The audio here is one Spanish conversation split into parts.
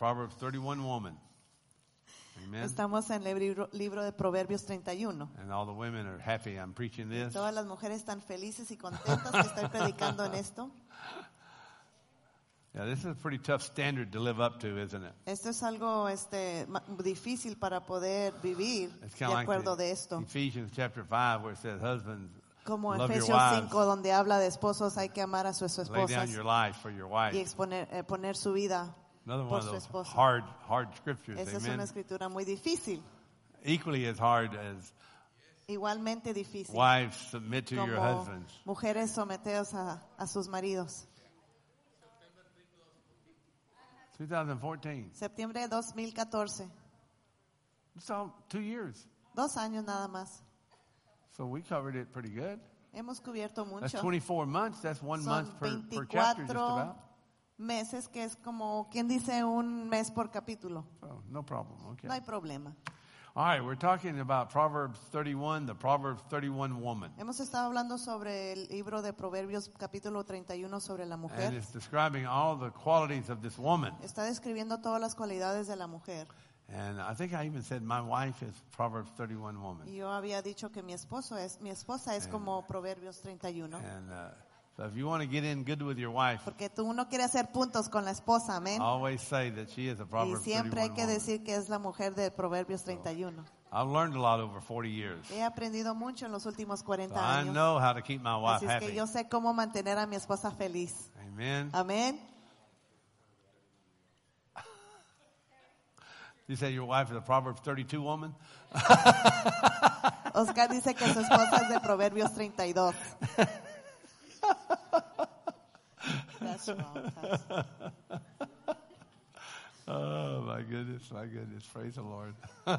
Proverbs 31 woman. Amen. Estamos en el libro de Proverbios 31. And all the women are happy I'm preaching this. Todas las mujeres están felices y contentas que estoy predicando en esto. Yeah, this is a pretty tough standard to live up to, isn't it? Esto es algo difícil para poder vivir It's de kind of acuerdo like de esto. Ephesians chapter 5 where it says, husbands, Como love your Efesios wives. 5, donde habla de esposos, hay que amar a sus Lay down esposas your life for your wife. y poner su vida Another one por of su those esposa. hard scriptures. Esa es Amen. una escritura muy difícil, Equally as hard as igualmente difícil. wives submit to your Como husbands. mujeres someteos a sus maridos. 2014. Septiembre de 2014, It's all 2 years. 2 años nada más. So we covered it pretty good. Hemos cubierto That's mucho. 24 months. That's 1 Son month per chapter just 24 about. meses, que es como, ¿quién dice un mes por capítulo? So no problem. Okay. No hay problema. All right, we're talking about Proverbs 31, the Proverbs 31 woman. Hemos estado hablando sobre el libro de Proverbios capítulo 31 sobre la And mujer. it's describing all the qualities of this woman. Está describiendo todas las cualidades de la mujer. And I think I even said my wife is Proverbs 31 woman. Y yo había dicho que mi esposa es como Proverbios 31. And so if you want to get in good with your wife, Porque uno quiere hacer puntos con la esposa, amén. always say that she is a Y Proverbs 31 siempre hay que woman. decir que es la mujer de Proverbios 31. I've learned a lot over 40 years. He aprendido mucho en los últimos So 40 I años. know how to keep my wife Así es que happy. yo sé cómo mantener a mi esposa feliz. Amen. Amén. You say your wife is a Proverbs 32 woman? Oscar dice que su esposa es de Proverbios 32. That's wrong, Pastor. Oh, my goodness. Praise the Lord.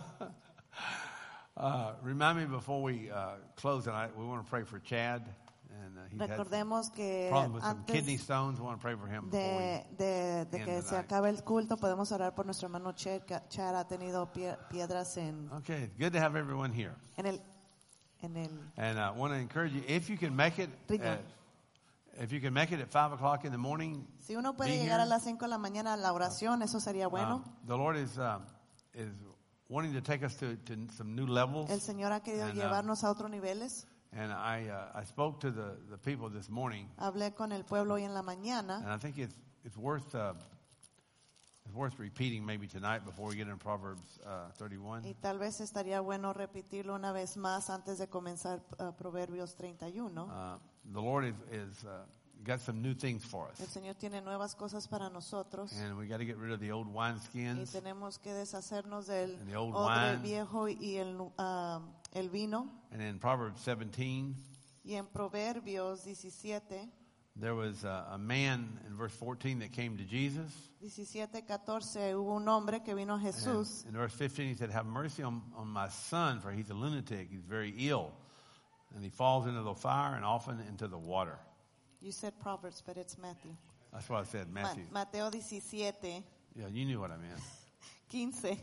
Remind me before we close tonight, we want to pray for Chad. And he's had some Recordemos que problems with some kidney antes stones. We want to pray for him before de end que se tonight. acabe el culto, podemos orar por nuestro hermano Chad. Chad ha tenido piedras we... Okay, it's good to have everyone here. en el And I want to encourage you, if you can make it, Rico. if you can make it at 5 o'clock in the morning, Si uno puede be llegar a here. las 5 de la mañana a la oración, eso sería bueno. The Lord is wanting to take us to some new levels. El Señor ha querido And, llevarnos a otros niveles. And I spoke to the people this morning, Hablé con el pueblo hoy en la mañana. and I think it's worth repeating maybe tonight before we get into Proverbs 31. Y tal vez estaría bueno repetirlo una vez más antes de comenzar Proverbios 31. The Lord is got some new things for us, El Señor tiene nuevas cosas para nosotros and we got to get rid of the old y wineskins tenemos que deshacernos del and the old odre wine. viejo y el vino. And in Proverbs 17, Y en Proverbios 17, there was a man in verse 14 that came to Jesus. 17:14 hubo un hombre que vino a And Jesús. in verse 15, he said, "Have mercy on my son, for he's a lunatic. He's very ill. And he falls into the fire and often into the water." You said Proverbs, but it's Matthew. That's what I said, Matthew. Mateo 17, Yeah, you knew what I meant. 15.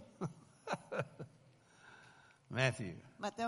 Matthew. Mateo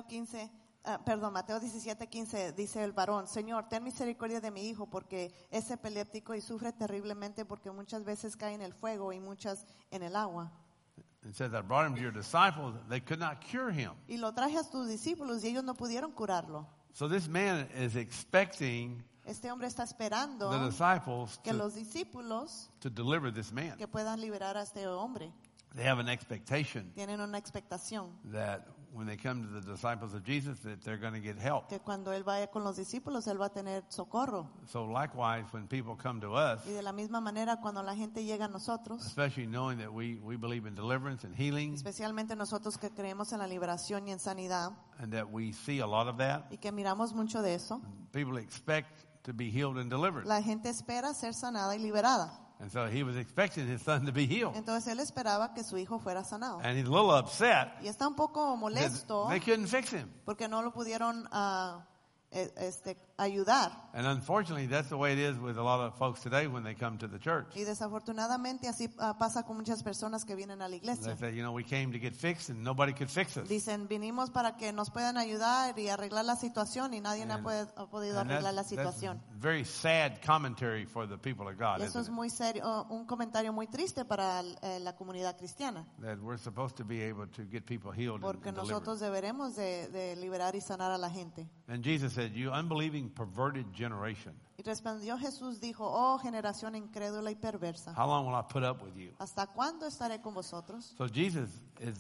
17:15 dice el varón: Señor, ten misericordia de mi hijo, porque es epiléptico y sufre terriblemente, porque muchas veces cae en el fuego y muchas en el agua. It says, "I brought him to your disciples. They could not cure him." Y lo traje a tus discípulos y ellos no pudieron curarlo. So this man is expecting Este hombre está esperando the disciples que los discípulos to deliver this man. que puedan liberar a este hombre. They have an expectation Tienen una expectación that when they come to the disciples of Jesus, that they're going to get help. que cuando él vaya con los discípulos, él va a tener socorro. So likewise, when people come to us, Y de la misma manera, cuando la gente llega a nosotros, especially knowing that we believe in deliverance and healing, especialmente nosotros que creemos en la liberación y en sanidad, and that we see a lot of that, y que miramos mucho de eso, people expect to be healed and delivered. la gente espera ser sanada y liberada. And so he was expecting his son to be healed. Entonces él esperaba que su hijo fuera sanado. And he's a little upset Y está un poco that molesto they couldn't fix him. porque no lo pudieron ayudar. And unfortunately, that's the way it is with a lot of folks today when they come to the church. Y desafortunadamente así pasa con muchas personas que vienen a la They iglesia. say, we came to get fixed and nobody could fix us. Dicen, vinimos para que nos puedan ayudar y arreglar la situación y nadie ha podido And arreglar la that's situación. very sad commentary for the people of God, Y eso es isn't it? muy serio, un comentario muy triste para la comunidad cristiana. That we're supposed to be able to get people healed Porque and nosotros delivered. deberemos de liberar y sanar a la gente. And Jesus said, you unbelieving, perverted generation, Y respondió Jesús, dijo, oh generación incrédula y perversa, how long will I put up with you? ¿hasta cuándo estaré con vosotros? So Jesus is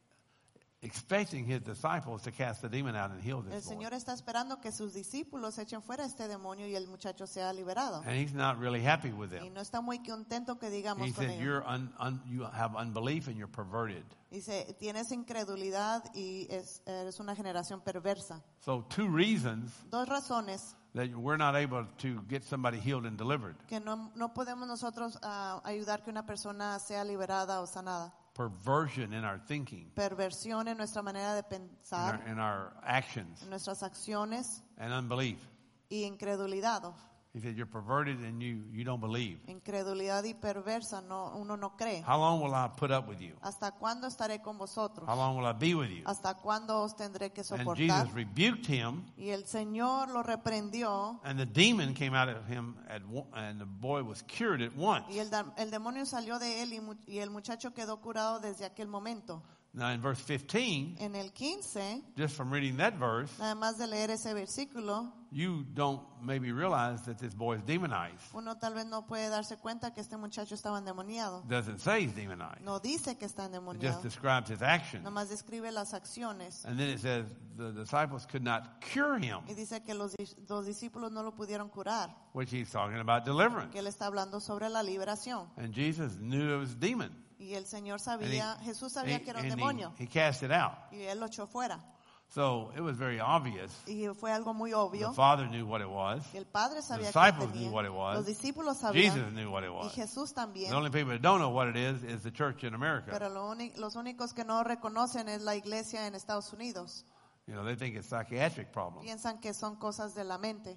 expecting his disciples to cast the demon out and heal El this boy. Señor está esperando que sus discípulos echen fuera este demonio y el muchacho sea liberado. And he's not really happy with Y them. no está muy contento que digamos He con said, ellos. you have unbelief and you're perverted. Dice, tienes incredulidad y eres una generación perversa. So 2 reasons Dos razones that we're not able to get somebody healed and delivered. que no podemos nosotros ayudar que una persona sea liberada o sanada. Perversion in our thinking, Perversión en nuestra manera de pensar, in our actions, en nuestras acciones and unbelief. y incredulidad. He said, you're perverted and you don't believe. Incredulidad y perversa, uno no cree. How long will I put up with you? ¿Hasta cuándo estaré con vosotros? How long will I be with you? ¿Hasta cuándo os tendré que And soportar? Jesus rebuked him, Y el Señor lo reprendió and the demon came out of him, and the boy was cured at once. y el demonio salió de él y el muchacho quedó curado desde aquel momento. Now in verse 15, En el 15, just from reading that verse, además de leer ese versículo, you don't maybe realize that this boy is demonized. uno tal vez no puede darse cuenta que este muchacho estaba endemoniado. Doesn't say he's demonized. No dice que está It just endemoniado. describes his action. Nomás describe las acciones. And then it says the disciples could not cure him, Y dice que los discípulos no lo pudieron curar. which he's talking about deliverance. Que él está hablando sobre la liberación. And Jesus knew it was a demon. Y el Señor And sabía, Jesús sabía que era un and demonio. he cast it out. Y él lo echó fuera. So it was very obvious. Y fue algo muy The obvio. Father knew what it was. Que el Padre sabía The que disciples tenía. knew what it was. Los discípulos Jesus sabían. knew what it Y was. Jesús también. The only people that don't know what it is the church in America. Pero los únicos que no reconocen es la iglesia en Estados Unidos. They think it's psychiatric problems. Piensan que son cosas de la mente.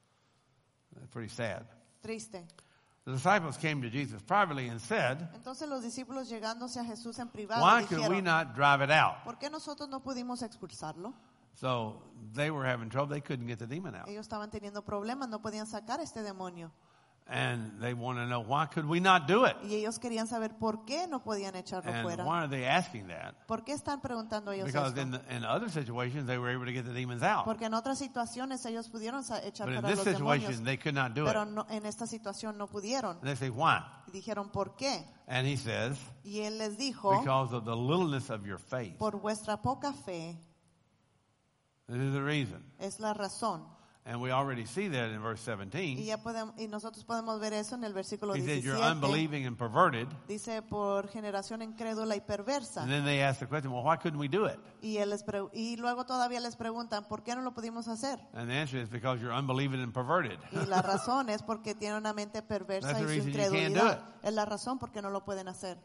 That's pretty sad. Triste. The disciples came to Jesus privately and said, Entonces los discípulos llegándose a Jesús en privado why could we dijeron, not drive it out? ¿por qué nosotros no pudimos expulsarlo? So they were having trouble. They couldn't get the demon out. Ellos estaban teniendo problemas, no podían sacar este demonio. And they want to know, why could we not do it? Y ellos querían saber por qué no podían echarlo And fuera. why are they asking that? ¿Por qué están preguntando ellos Because esto? in other situations, they were able to get the demons out. Porque en otras situaciones ellos pudieron echar But in fuera this los demonios, situation, they could not do it. pero And en esta situación no pudieron. they say, why? Y dijeron, ¿por qué? And he says, Y él les dijo, because of the littleness of your faith. por vuestra poca fe This is the reason. es la razón. And we already see that in verse 17. Y nosotros podemos ver eso en el versículo He said, you're 17. unbelieving and perverted. Dice, por generación incrédula y perversa. And then they ask the question, well, why couldn't we do it? Y luego todavía les preguntan, ¿por qué no lo pudimos hacer? And the answer is because you're unbelieving and perverted. Y la razón es porque tiene una mente perversa That's the y su reason you can't do incredulidad. it. Es la razón por qué no lo pueden hacer.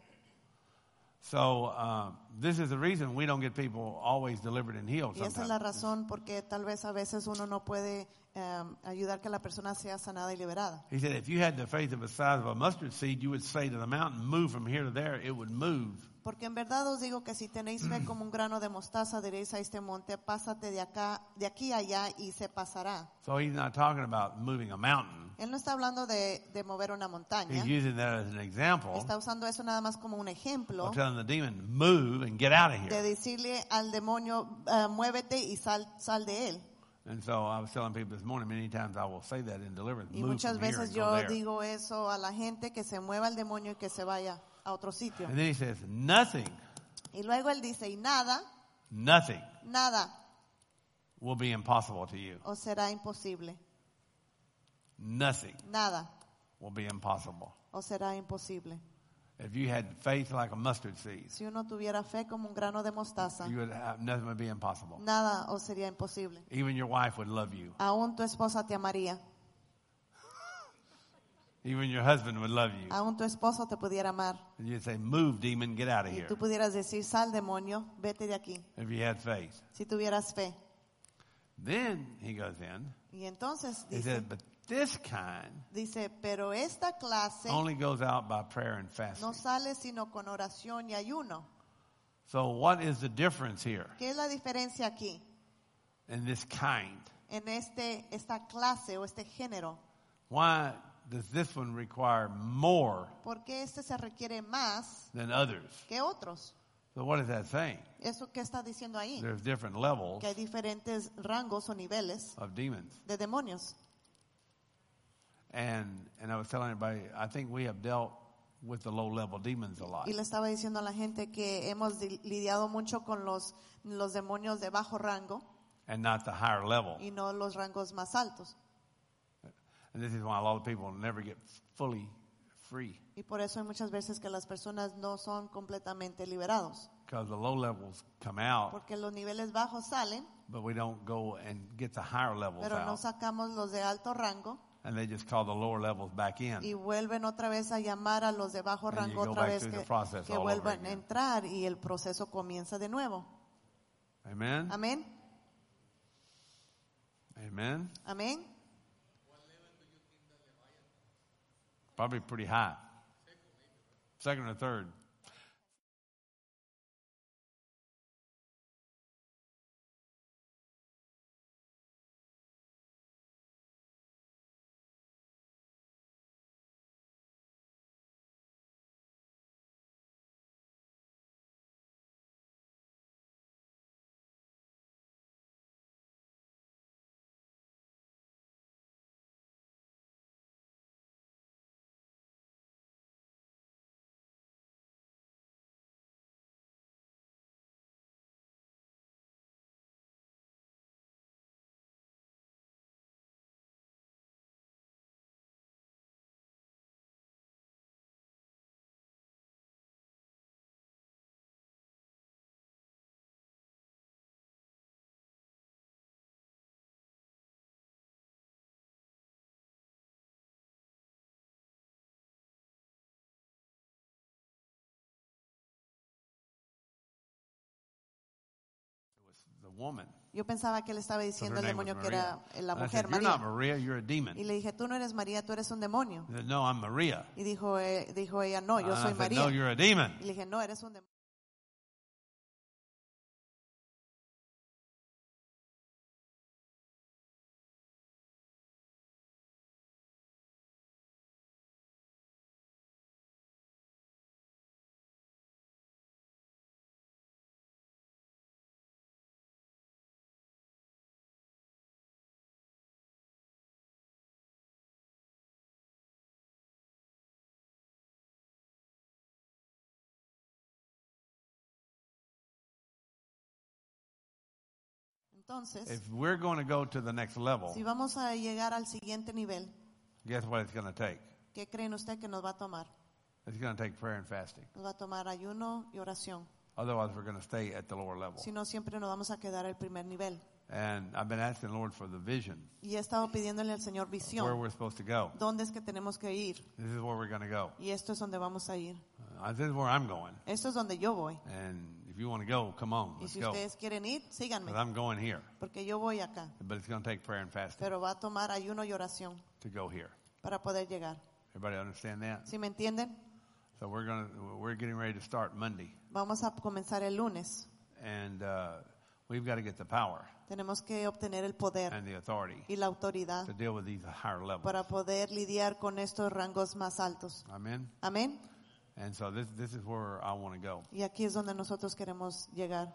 So this is the reason we don't get people always delivered and healed Y esa es la sometimes. razón porque tal vez a veces uno no puede ayudar que la persona sea sanada y liberada. He said, if you had the faith of the size of a mustard seed, you would say to the mountain, move from here to there, it would move. Porque en verdad os digo que si tenéis fe como un grano de mostaza, diréis a este monte, pásate de aquí a allá y se pasará. So he's not talking about moving a mountain. Él no está hablando de mover una montaña. He's using that as an example Está usando eso nada más como un ejemplo of telling the demon, move and get out of de here. decirle al demonio, muévete y sal de él. And so I was telling people this morning, many times I will say that in deliverance, Y move muchas from here veces and go yo there. digo eso a la gente, que se mueva el demonio y que se vaya a otro sitio. And then he says, nothing Y luego él dice, y nada will be impossible to you. os será imposible. Nothing Nada will be impossible. os será imposible. If you had faith like a mustard seed, Si uno tuviera fe como un grano de mostaza, you would have, nothing would be impossible. nada os sería imposible. Even your wife would love you. Aún tu esposa te amaría. Even your husband would love you. Aún tu esposo te pudiera amar. And you'd say, move, demon, get out of Y here. tú pudieras decir, sal demonio, vete de aquí. If you had faith. Si tuvieras fe. Then he goes in. Y entonces He dice, said, but this kind pero esta clase only goes out by prayer and fasting. no sale sino con oración y ayuno. So what is the difference here ¿Qué es la diferencia aquí? in this kind? En esta clase o este género. Why does this one require more ¿Por qué este se requiere más than others? que otros? So what is that saying? ¿Eso qué está diciendo ahí? There's different levels Que hay diferentes rangos o niveles of demons. de demonios. And I was telling everybody, I think we have dealt with the low-level demons a lot. Y le estaba diciendo a la gente que hemos lidiado mucho con los demonios de bajo rango And not the higher level. y no los rangos más altos. And this is why a lot of people never get fully free. Y por eso hay muchas veces que las personas no son completamente liberados. Because the low levels come out, Porque los niveles bajos salen, but we don't go and get the higher levels pero no out. sacamos los de alto rango And they just call the lower levels back in. y vuelven otra vez a llamar a los de bajo And you rango go otra back vez through the process que all over vuelvan a again. entrar y el proceso comienza de nuevo. Amen? Amén. Amen? Amén. Probably pretty high. Second or third. The woman. Yo pensaba que él estaba So diciendo her al name was demonio que Maria. era la And I mujer said, you're not María. Maria, you're a demon. Y le dije, tú no eres María, tú eres un demonio. He said, no, I'm Maria. Y dijo ella, no, yo And soy I said, María. no, you're a demon. Y le dije, no, eres un demonio. Entonces, If we're going to go to the next level, si vamos a llegar al siguiente nivel, guess what it's going to take? ¿qué creen usted que nos va a tomar? It's going to take prayer and fasting. Nos va a tomar ayuno y oración. Otherwise, we're going to stay at the lower level. Si no, siempre nos vamos a quedar al primer nivel. And I've been asking the Lord for the vision, Y he estado pidiéndole al Señor where visión. we're supposed to go. ¿Dónde es que tenemos que ir? This is where we're going to go. Y esto es donde vamos a ir. This is where I'm going. Esto es donde yo voy. And if you want to go, come on, Y let's si go. ustedes quieren ir, síganme. But I'm going here. Porque yo voy acá. But it's going to take prayer and fasting Pero va a tomar ayuno y oración to go here. para poder llegar. Everybody understand that? ¿Sí me entienden? So we're getting ready to start Monday. Vamos a comenzar el lunes. And we've got to get the power Tenemos que obtener el poder and the authority y la autoridad to deal with these higher levels. para poder lidiar con estos rangos más altos. Amen? Amén. And so this is where I want to go. Y aquí es donde nosotros queremos llegar.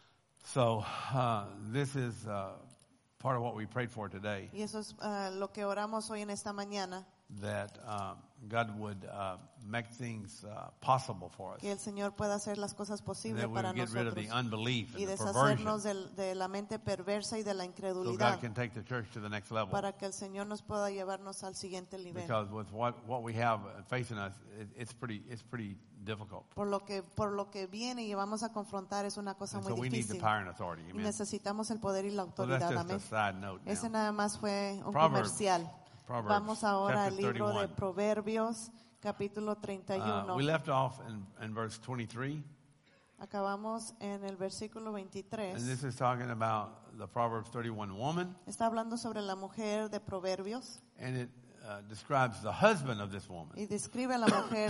So this is part of what we prayed for today, Y eso es lo que oramos hoy en esta mañana, that God would make things possible for us. que el Señor pueda hacer las cosas And posibles that we para would get rid of nosotros the unbelief y and the deshacernos perversion, de la mente perversa y de la so God incredulidad can take the church to the next level. para que el Señor nos pueda llevarnos al siguiente nivel. Because with what we have facing us, it's pretty difficult. Por lo que viene y vamos a confrontar es una cosa And muy so we need the difícil. power and authority. Y Amen. necesitamos el poder y la So that's autoridad. just Amén. a side note Ese now. nada más fue un Proverbs. comercial. Proverbs, Vamos ahora al chapter libro de 31. Proverbios, capítulo 31. We left off in verse 23. Acabamos en el versículo 23. And this is talking about the Proverbs 31 woman. Está hablando sobre la mujer de Proverbios And it describes the husband of this woman. y describe a la mujer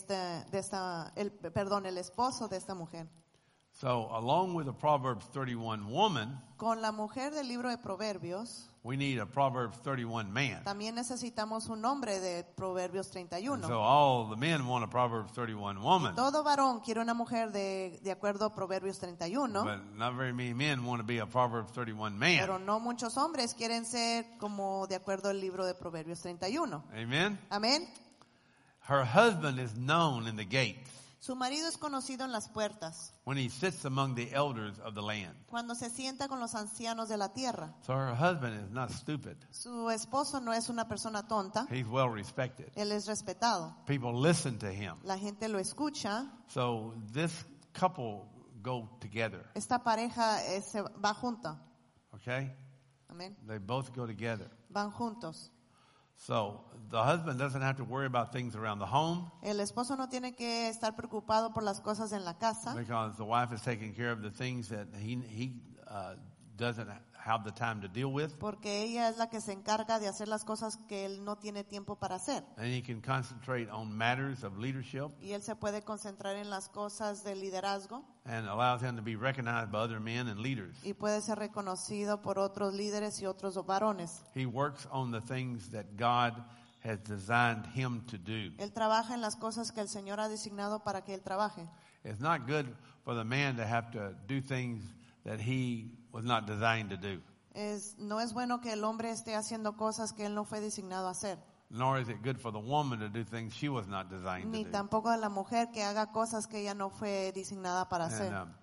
el esposo de esta mujer. So along with the Proverbs 31 woman, Con la mujer del libro de Proverbios, we need a Proverbs 31 man. también necesitamos un hombre de Proverbios And 31. so all the men want a Proverbs 31 woman. Todo varón quiere una mujer de acuerdo a Proverbios 31, But not very many men want to be a Proverbs 31 pero man. no muchos hombres quieren ser como de acuerdo al libro de Proverbios 31. Amen? Amén. Her husband is known in the gates Su marido es conocido en las puertas, when he sits among the elders of the land. cuando se sienta con los ancianos de la tierra. So her husband is not stupid. Su esposo no es una persona tonta, He's well respected. él es respetado. People listen to him. La gente lo escucha. So this couple go together. Esta pareja va junta. Okay? Amén. They both go together. Van juntos. So the husband doesn't have to worry about things around the home El esposo no tiene que estar preocupado por las cosas en la casa, because the wife is taking care of the things that he doesn't have the time to deal with. porque ella es la que se encarga de hacer las cosas que él no tiene tiempo para hacer. And he can concentrate on matters of leadership Y él se puede concentrar en las cosas de liderazgo and allows him to be recognized by other men and leaders. y puede ser reconocido por otros líderes y otros varones. He works on the things that God has designed him to do. Él trabaja en las cosas que el Señor ha designado para que él trabaje. It's not good for the man to have to do things that he was not designed to do. No es bueno que el hombre esté haciendo cosas que él no fue designado a hacer, Nor is it good for the woman to do things she was not designed ni to do. tampoco de la mujer que haga cosas que ella no fue designada para hacer. And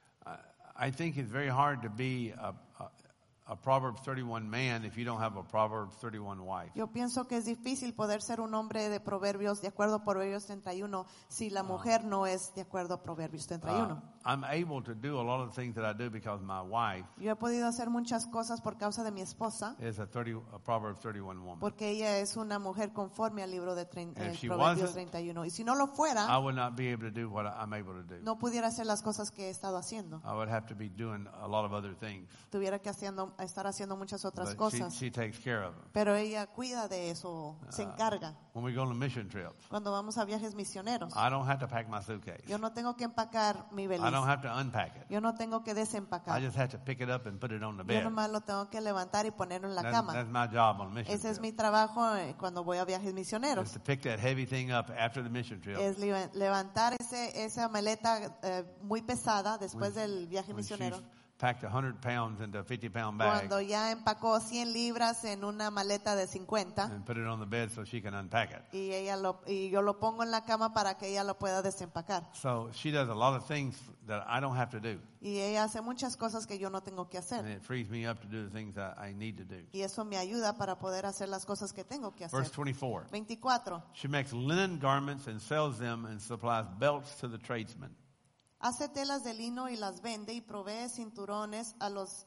I think it's very hard to be a Proverbs 31 man if you don't have a Proverbs 31 wife. Yo pienso que es difícil poder ser un hombre de Proverbios, de acuerdo a Proverbios 31, si la mujer no es de acuerdo a Proverbios 31. I'm able to do a lot of things that I do because my wife Yo he podido hacer muchas cosas por causa de mi esposa, is a Proverbs 31 woman. porque ella es una mujer conforme al libro de if she Proverbios wasn't, 31. Y si no lo I fuera, would not be able to do what I'm able to do. no pudiera hacer las cosas que he estado haciendo. I would have to be doing a lot of other things. Tuviera que estar haciendo muchas otras But cosas. she takes care of them. Pero ella cuida de eso, se encarga. When we go on mission trips, Cuando vamos a viajes misioneros, I don't have to pack my suitcase. yo no tengo que empacar mi I valise. don't have to unpack it. Yo no tengo que I desempacar. just have to pick it up and put it on the Yo bed. nomás lo tengo que levantar y ponerlo en la That's cama. my job on mission Ese es trips. mi trabajo cuando voy a viajes misioneros. Is to pick that heavy thing up after the mission trip. Es levantar esa maleta muy pesada después del viaje When she's misionero. packed 100 pounds into a 50-pound bag Cuando ya empacó 100 libras en una maleta de 50 and put it on the bed so she can unpack it. y yo lo pongo en la cama para que ella lo pueda desempacar. So she does a lot of things that I don't have to do. Y ella hace muchas cosas que yo no tengo que And hacer. it frees me up to do the things that I need to do. Y eso me ayuda para poder hacer las cosas que tengo que hacer. Verse 24. 24. She makes linen garments and sells them and supplies belts to the tradesmen. Hace telas de lino y las vende y provee cinturones a los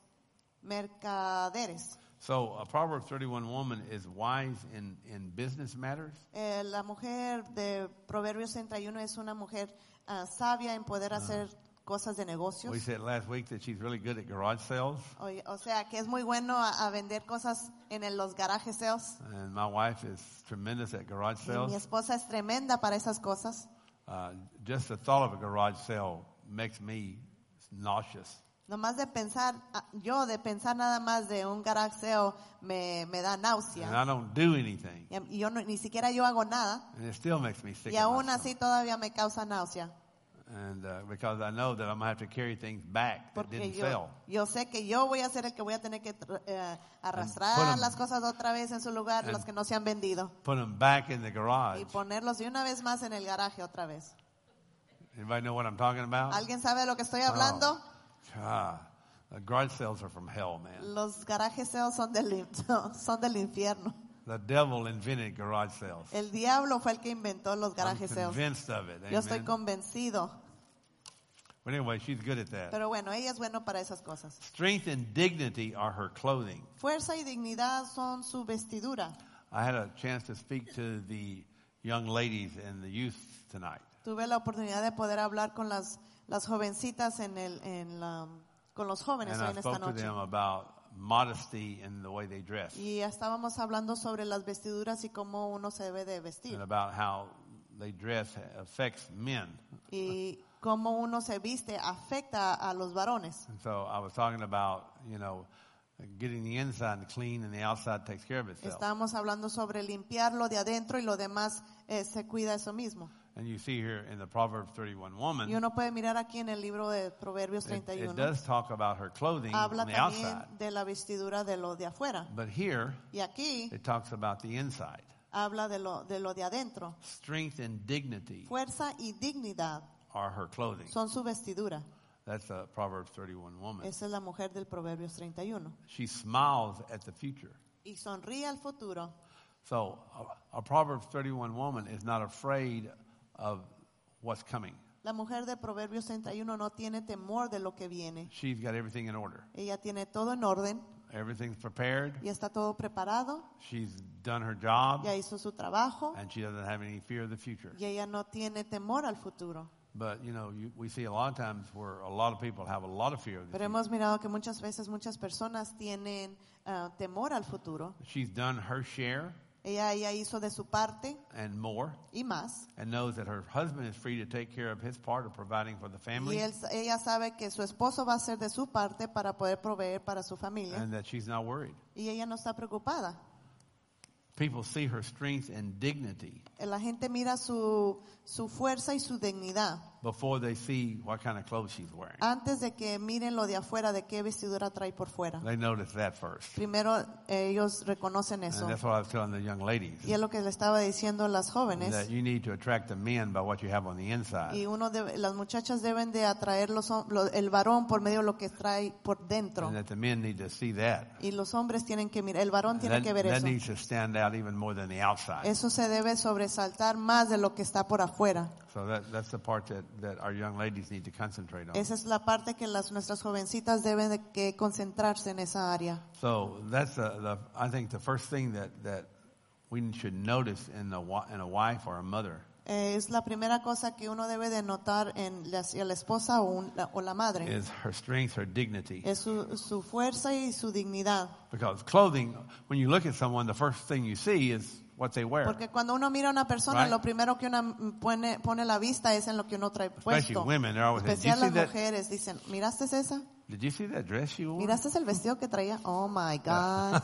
mercaderes. So a Proverbs 31 woman is wise in business matters. La mujer de Proverbios 31 es una mujer sabia en poder hacer cosas de We negocios. said last week that she's really good at garage sales. O sea, que es muy bueno a vender cosas en los garajes sales. And my wife is tremendous at garage Y mi sales. esposa es tremenda para esas cosas. Just the thought of a garage sale makes me nauseous. Nomás de pensar, de pensar nada más de un garage sale me da And náusea. I don't do anything. Y yo ni siquiera yo hago nada. And it still makes me sick. Y in my aún stomach. así todavía me causa náusea. And because I know that I'm going to have to carry things back that Porque didn't sell. yo sé que yo voy a ser el que voy a tener que arrastrar put 'em- las cosas otra vez en su lugar, las que no se han vendido. Put them back in the garage. Y ponerlos de una vez más en el garaje otra vez. Anybody know what I'm talking about? ¿Alguien sabe de lo que estoy hablando? God, the garage sales are from hell, man. Los garajes sales son son del infierno. The devil invented garage sales. El diablo fue el que inventó los I'm garajes sales. convinced of it. Yo estoy Amen. convencido. But anyway, she's good at that. Pero bueno, ella es bueno para esas cosas. Strength and dignity are her clothing. Fuerza y dignidad son su vestidura. I had a chance to speak to the young ladies and the youth tonight. Tuve la oportunidad de poder hablar con las las jovencitas con los jóvenes And hoy I en esta spoke to noche. them about modesty in the way they dress. Y estábamos hablando sobre las vestiduras y cómo uno se debe de vestir. And about how they dress affects men. Y cómo uno se viste afecta a los varones. And so I was talking about, getting the inside clean and the outside takes care of itself. Estábamos hablando sobre limpiarlo de adentro y lo demás se cuida eso mismo. And you see here in the Proverbs 31 woman, Y uno puede mirar aquí en el libro de Proverbios it 31. does talk about her clothing Habla on the también outside. de la vestidura de lo de afuera. But here, Y aquí it talks about the inside. habla de lo de adentro. Strength and dignity Fuerza y dignidad are her clothing. son su vestidura. That's a Proverbs 31 woman. Esa es la mujer del Proverbios 31. She smiles at the future. Y sonríe al futuro. So a Proverbs 31 woman is not afraid of what's coming. La mujer de Proverbios 31 no tiene temor de lo que viene. She's got everything in order. Ella tiene todo en orden. Everything's prepared. Ya está todo preparado. She's done her job. Ya hizo su trabajo. And she doesn't have any fear of the future. Y ella no tiene temor al futuro. But, we see a lot of times where a lot of people have a lot of fear of the Pero future. hemos mirado que muchas veces muchas personas tienen temor al futuro. She's done her share Ella hizo de su parte and more, y más. and knows that her husband is free to take care of his part of providing for the Y family, ella sabe que su esposo va a hacer de su parte para poder proveer para su familia. and that she's not worried. Y ella no está preocupada. People see her strength and dignity La gente mira su fuerza y su dignidad before they see what kind of clothes she's wearing. antes de que miren lo de afuera, de qué vestidura trae por fuera. They notice that first. Primero ellos reconocen And eso. that's what I was telling the young ladies, Y es lo que le estaba diciendo a las jóvenes. that you need to attract the men by what you have on the inside. Y las muchachas deben de atraer el varón por medio de lo que trae por dentro. And that the men need to see that. Y los hombres tienen que mirar, el varón tiene que ver That eso. needs to stand out even more than the outside. Eso se debe sobresaltar más de lo que está por afuera. So that's the part that our young ladies need to concentrate on. Esa es la parte que nuestras jovencitas deben de que concentrarse en esa área. So that's I think the first thing that we should notice in a wife or a mother Es la primera cosa que uno debe de notar en la esposa o la madre. is her strength, her dignity. Es su fuerza y su dignidad. Because clothing, when you look at someone, the first thing you see is what they wear. Porque cuando uno mira a una persona, Right. lo primero que uno pone la vista es en lo que uno trae Especially puesto. women, they're always saying, Especial "Did you las see that? mujeres dicen, ¿miraste esa? Did you see that dress she wore? ¿Miraste el vestido que traía? Oh my God.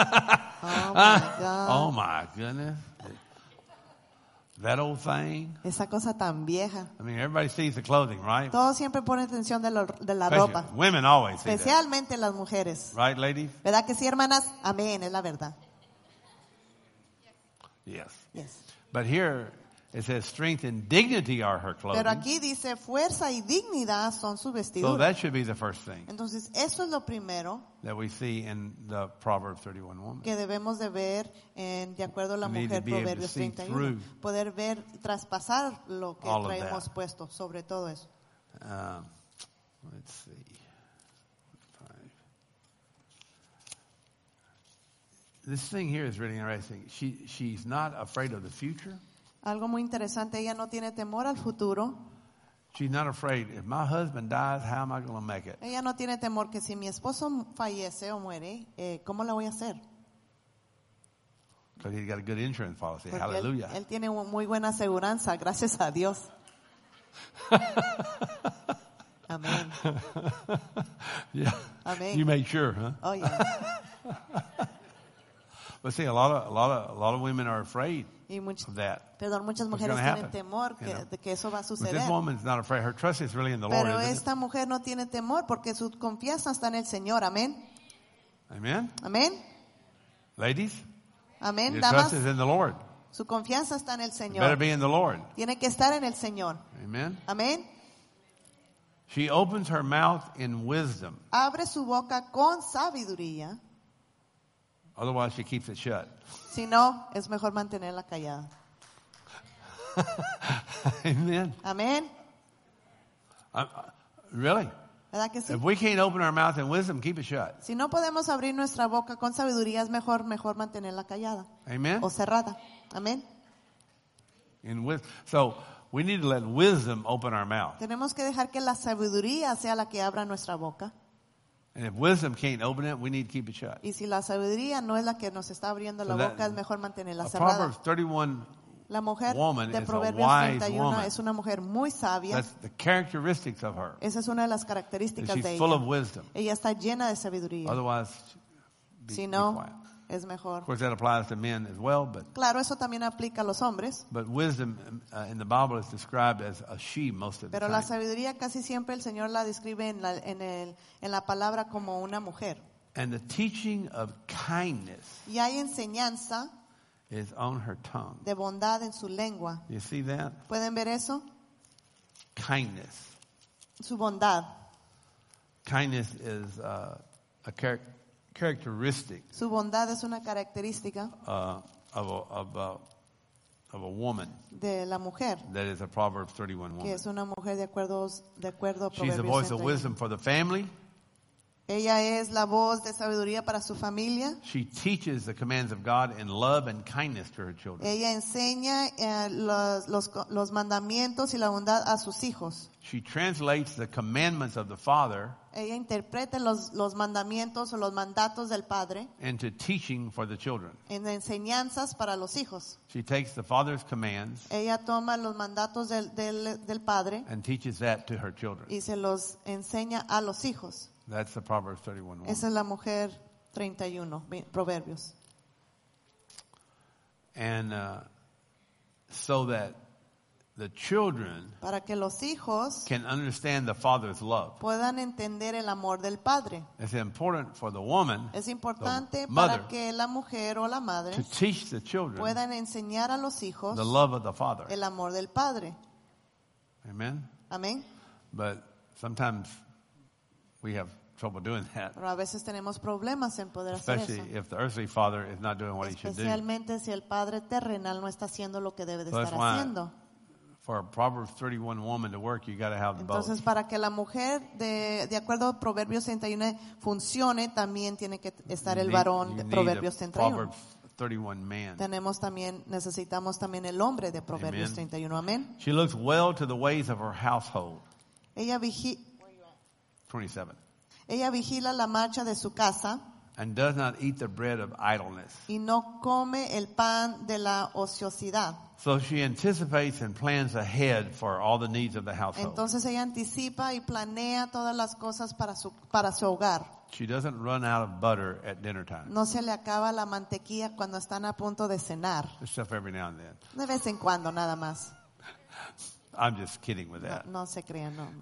Oh my God. Oh my goodness. That old thing. Esa cosa tan vieja. I mean, everybody sees the clothing, right? Todos siempre ponen atención de la Especially ropa. women always see that. Especialmente las mujeres. Right, ladies? ¿Verdad que sí, hermanas? Amén, es la verdad. Yes. Yes. But here it says strength and dignity are her Pero clothing. aquí dice fuerza y dignidad son su So vestidura. that should be the first thing Entonces, eso es lo primero that we see in the Proverbs 31 woman. que debemos de ver de acuerdo a la We need mujer to be able to Proverbios see 31. through Poder ver, traspasar lo que all of traemos that. puesto, sobre todo eso. Let's see. 5. This thing here is really interesting. She's not afraid of the future. Algo muy interesante, ella no tiene temor al futuro. She's not afraid. If my husband dies, how am I going to make it? Ella no tiene temor que si mi esposo fallece o muere, ¿cómo la voy a hacer? Because he's got a good insurance policy. Porque Hallelujah. él tiene muy buena aseguranza, gracias a Dios. Amén. Yeah. Amén. You make sure, huh? Oh, yeah. But see, a lot of women are afraid Y of that. muchas What's mujeres gonna tienen happen, temor you know? de que eso va a But suceder. this woman's not afraid. Her trust is really in the Lord, Pero isn't it? esta mujer no tiene temor porque su confianza está en el Señor. Amén. Amen? Amén. Ladies, Amén. your Damas, trust is in the Lord. su confianza está en el It better Señor. be in the Lord. Tiene que estar en el Señor. Amen? Amén. She opens her mouth in wisdom. Abre su boca con sabiduría. Otherwise, she keeps it shut. Si no, es mejor mantenerla callada. Amen? Amén. Really? ¿Verdad que sí? If we can't open our mouth in wisdom, keep it shut. Si no podemos abrir nuestra boca con sabiduría, es mejor mantenerla callada Amen? o cerrada. Amén. So We need to let wisdom open our mouth. Tenemos que dejar que la sabiduría sea la que abra nuestra boca. And if wisdom can't open it, we need to keep it shut. Y si la sabiduría no es la que nos está abriendo la So that- boca, es mejor mantenerla A cerrada. Proverbs 31, La mujer woman de is a Proverbios wise 31 woman. es una mujer muy sabia. that's the characteristics of her. Esa es una de las That características she's de full of ella. wisdom. Ella está llena de sabiduría. Otherwise, Si be no, quiet. es mejor. Of course, that applies to men as well, Claro, eso también aplica a los hombres. but wisdom in the Bible is described as a she most of the Pero la time. sabiduría casi siempre el Señor la describe en la palabra como una mujer. And the teaching of kindness Y hay enseñanza is on her tongue. de bondad en su lengua. You see that? ¿Pueden ver eso? Kindness. Su bondad. Kindness is a characteristic Su bondad es una característica of a woman de la mujer, that is a Proverbs 31 que woman. es una mujer de acuerdo a She's the Proverbios voice of 31. wisdom for the family. Ella es la voz de sabiduría para su familia. She teaches the commands of God in love and kindness to her children. Ella enseña los mandamientos y la bondad a sus hijos. She translates the commandments of the Father Ella interpreta los mandamientos o los mandatos del Padre into teaching for the children. en enseñanzas para los hijos. She takes the Father's commands Ella toma los mandatos del Padre and teaches that to her children. y se los enseña a los hijos. That's the Proverbs 31 woman. Esa es la mujer 31, Proverbios. And so that the children Para que los hijos can understand the Father's love. puedan entender el amor del Padre. It's important for the woman, Es importante the mother, para que la mujer o la madre to teach the children puedan enseñar a los hijos the love of the Father. el amor del Padre. Amen? Amén. But sometimes we have trouble doing that, Pero a veces tenemos problemas en poder hacer eso. especially if the earthly father is not doing what he should do. Especialmente si el Padre terrenal no está haciendo lo que debe de So that's estar why haciendo. for a Proverbs 31 woman to work, you got to have both. Entonces, para que la mujer, de acuerdo a Proverbios 31, funcione, también tiene que estar el varón You de need Proverbios a 31. Proverbs 31 man. Necesitamos también el hombre de Proverbios Amen. 31. Amén. She looks well to the ways of her household. Ella 27. vigila la marcha de su casa And does not eat the bread of idleness. y no come el pan de la ociosidad. So she anticipates and plans ahead for all the needs of the household. Entonces ella anticipa y planea todas las cosas para su hogar. She doesn't run out of butter at dinner time. No se le acaba la mantequilla cuando están a punto de cenar. Except every now and then. De vez en cuando, nada más. I'm just kidding with that. No se crean, no.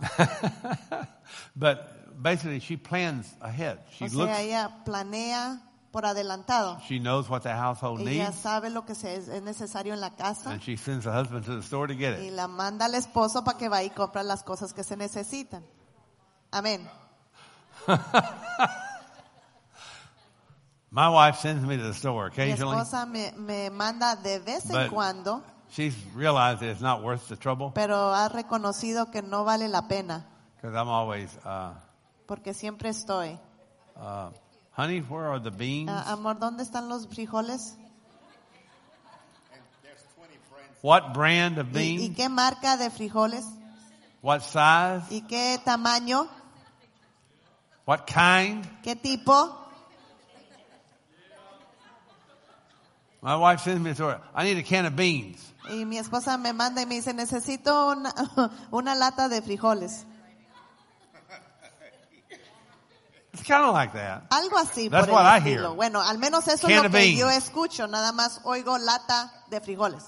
But basically she plans ahead. She O sea, looks, ella planea por adelantado. she knows what the household Ella needs, sabe lo que es necesario en la casa and she sends the husband to the store to get y it. la manda al esposo para que vaya y compre las cosas que se necesitan. Amén. My wife sends me to the store Mi occasionally. esposa me manda de vez en But- cuando, She's realized that it's not worth the trouble pero ha reconocido que no vale la pena because I'm always, porque siempre estoy. honey, where are the beans? Amor, ¿dónde están los frijoles? What brand of ¿Y beans? qué marca de frijoles? What size? ¿Y qué tamaño? What kind? ¿Qué tipo? My wife sends me to the store. I need a can of beans. Y mi esposa me manda y me dice, necesito una lata de frijoles. It's kind of like that. Algo así That's por what el I estilo. hear. Bueno, al menos eso Can es lo of que beans. yo escucho. Nada más oigo lata de frijoles.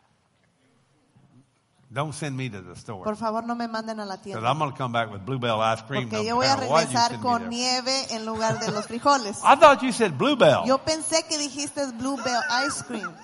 Don't send me to the store. Por favor, no me manden a la Because tienda. I'm going to come back with Bluebell ice cream. Porque no yo voy a matter what you regresar send me con there. nieve en lugar de los frijoles. I thought you said Bluebell. Yo pensé que dijiste Bluebell Ice Cream.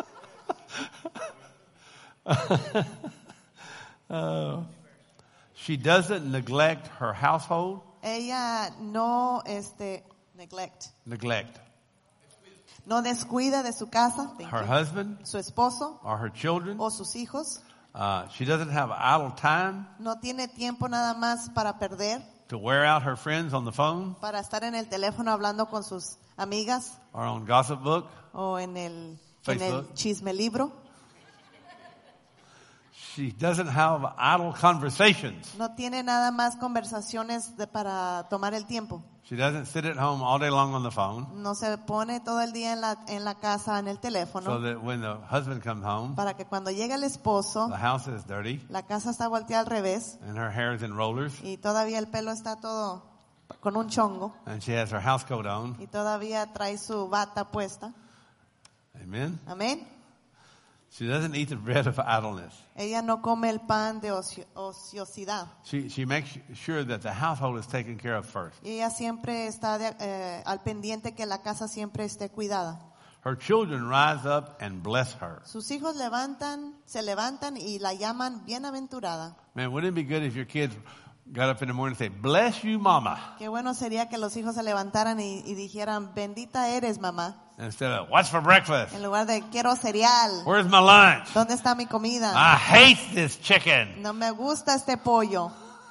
She doesn't neglect her household. Ella no Neglect. no descuida de su casa, Her husband su esposo or her children. o sus hijos. She doesn't have idle time No tiene tiempo nada más para perder, to wear out her friends on the phone para estar en el teléfono hablando con sus amigas or on Gossip Book. o en el Facebook. chisme libro. She doesn't have idle conversations. No tiene nada más conversaciones para tomar el tiempo. She doesn't sit at home all day long on the phone. No se pone todo el día en la casa en el So teléfono that when the husband comes home, para que cuando llegue el esposo, the house is dirty la casa está volteada al revés and her hair is in rollers y todavía el pelo está todo con un chongo and she has her house coat on. y todavía trae su bata puesta. Amen. Amén. She doesn't eat the bread of idleness. Ella no come el pan de ociosidad. She makes sure that the household is taken care of first. Y ella siempre está al pendiente que la casa siempre esté cuidada. Her children rise up and bless her. Sus hijos se levantan y la llaman bienaventurada. Man, wouldn't it be good if your kids got up in the morning and say, "Bless you, mama," Qué bueno sería que los hijos se levantaran y dijeran, bendita eres, mamá. instead of "What's for breakfast? En lugar de, quiero cereal. Where's my lunch? ¿Dónde está mi comida? I hate this chicken." No me gusta este pollo.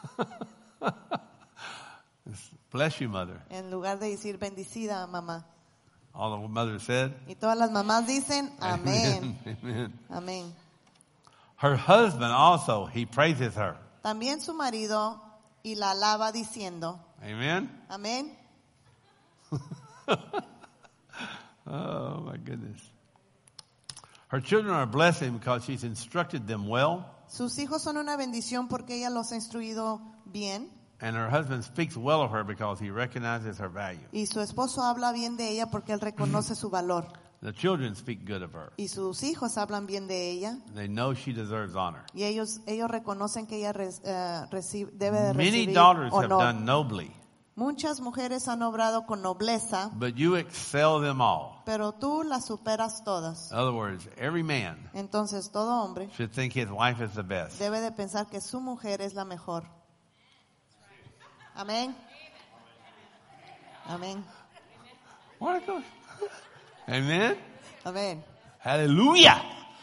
Bless you, mother. En lugar de decir, bendecida, mamá. All the mothers said. Y todas las mamás dicen, amén. Amen. Amén. Her husband also, he praises her. También su marido y la alaba diciendo, Amen. amén. Oh my goodness. Her children are a blessing because she's instructed them well, Sus hijos son una bendición porque ella los ha instruido bien. and her husband speaks well of her because he recognizes her value. Y su esposo habla bien de ella porque él reconoce su valor. The children speak good of her. Y sus hijos hablan bien de ella. They know she deserves honor. Y ellos reconocen que ella debe de Many recibir daughters have honor. done nobly, Muchas mujeres han obrado con nobleza, but you excel them all. pero tú las superas todas. In other words, every man Entonces todo hombre should think his wife is the best. debe de pensar que su mujer es la mejor. Amén. Amén. What is going- Amen. Amén. Hallelujah.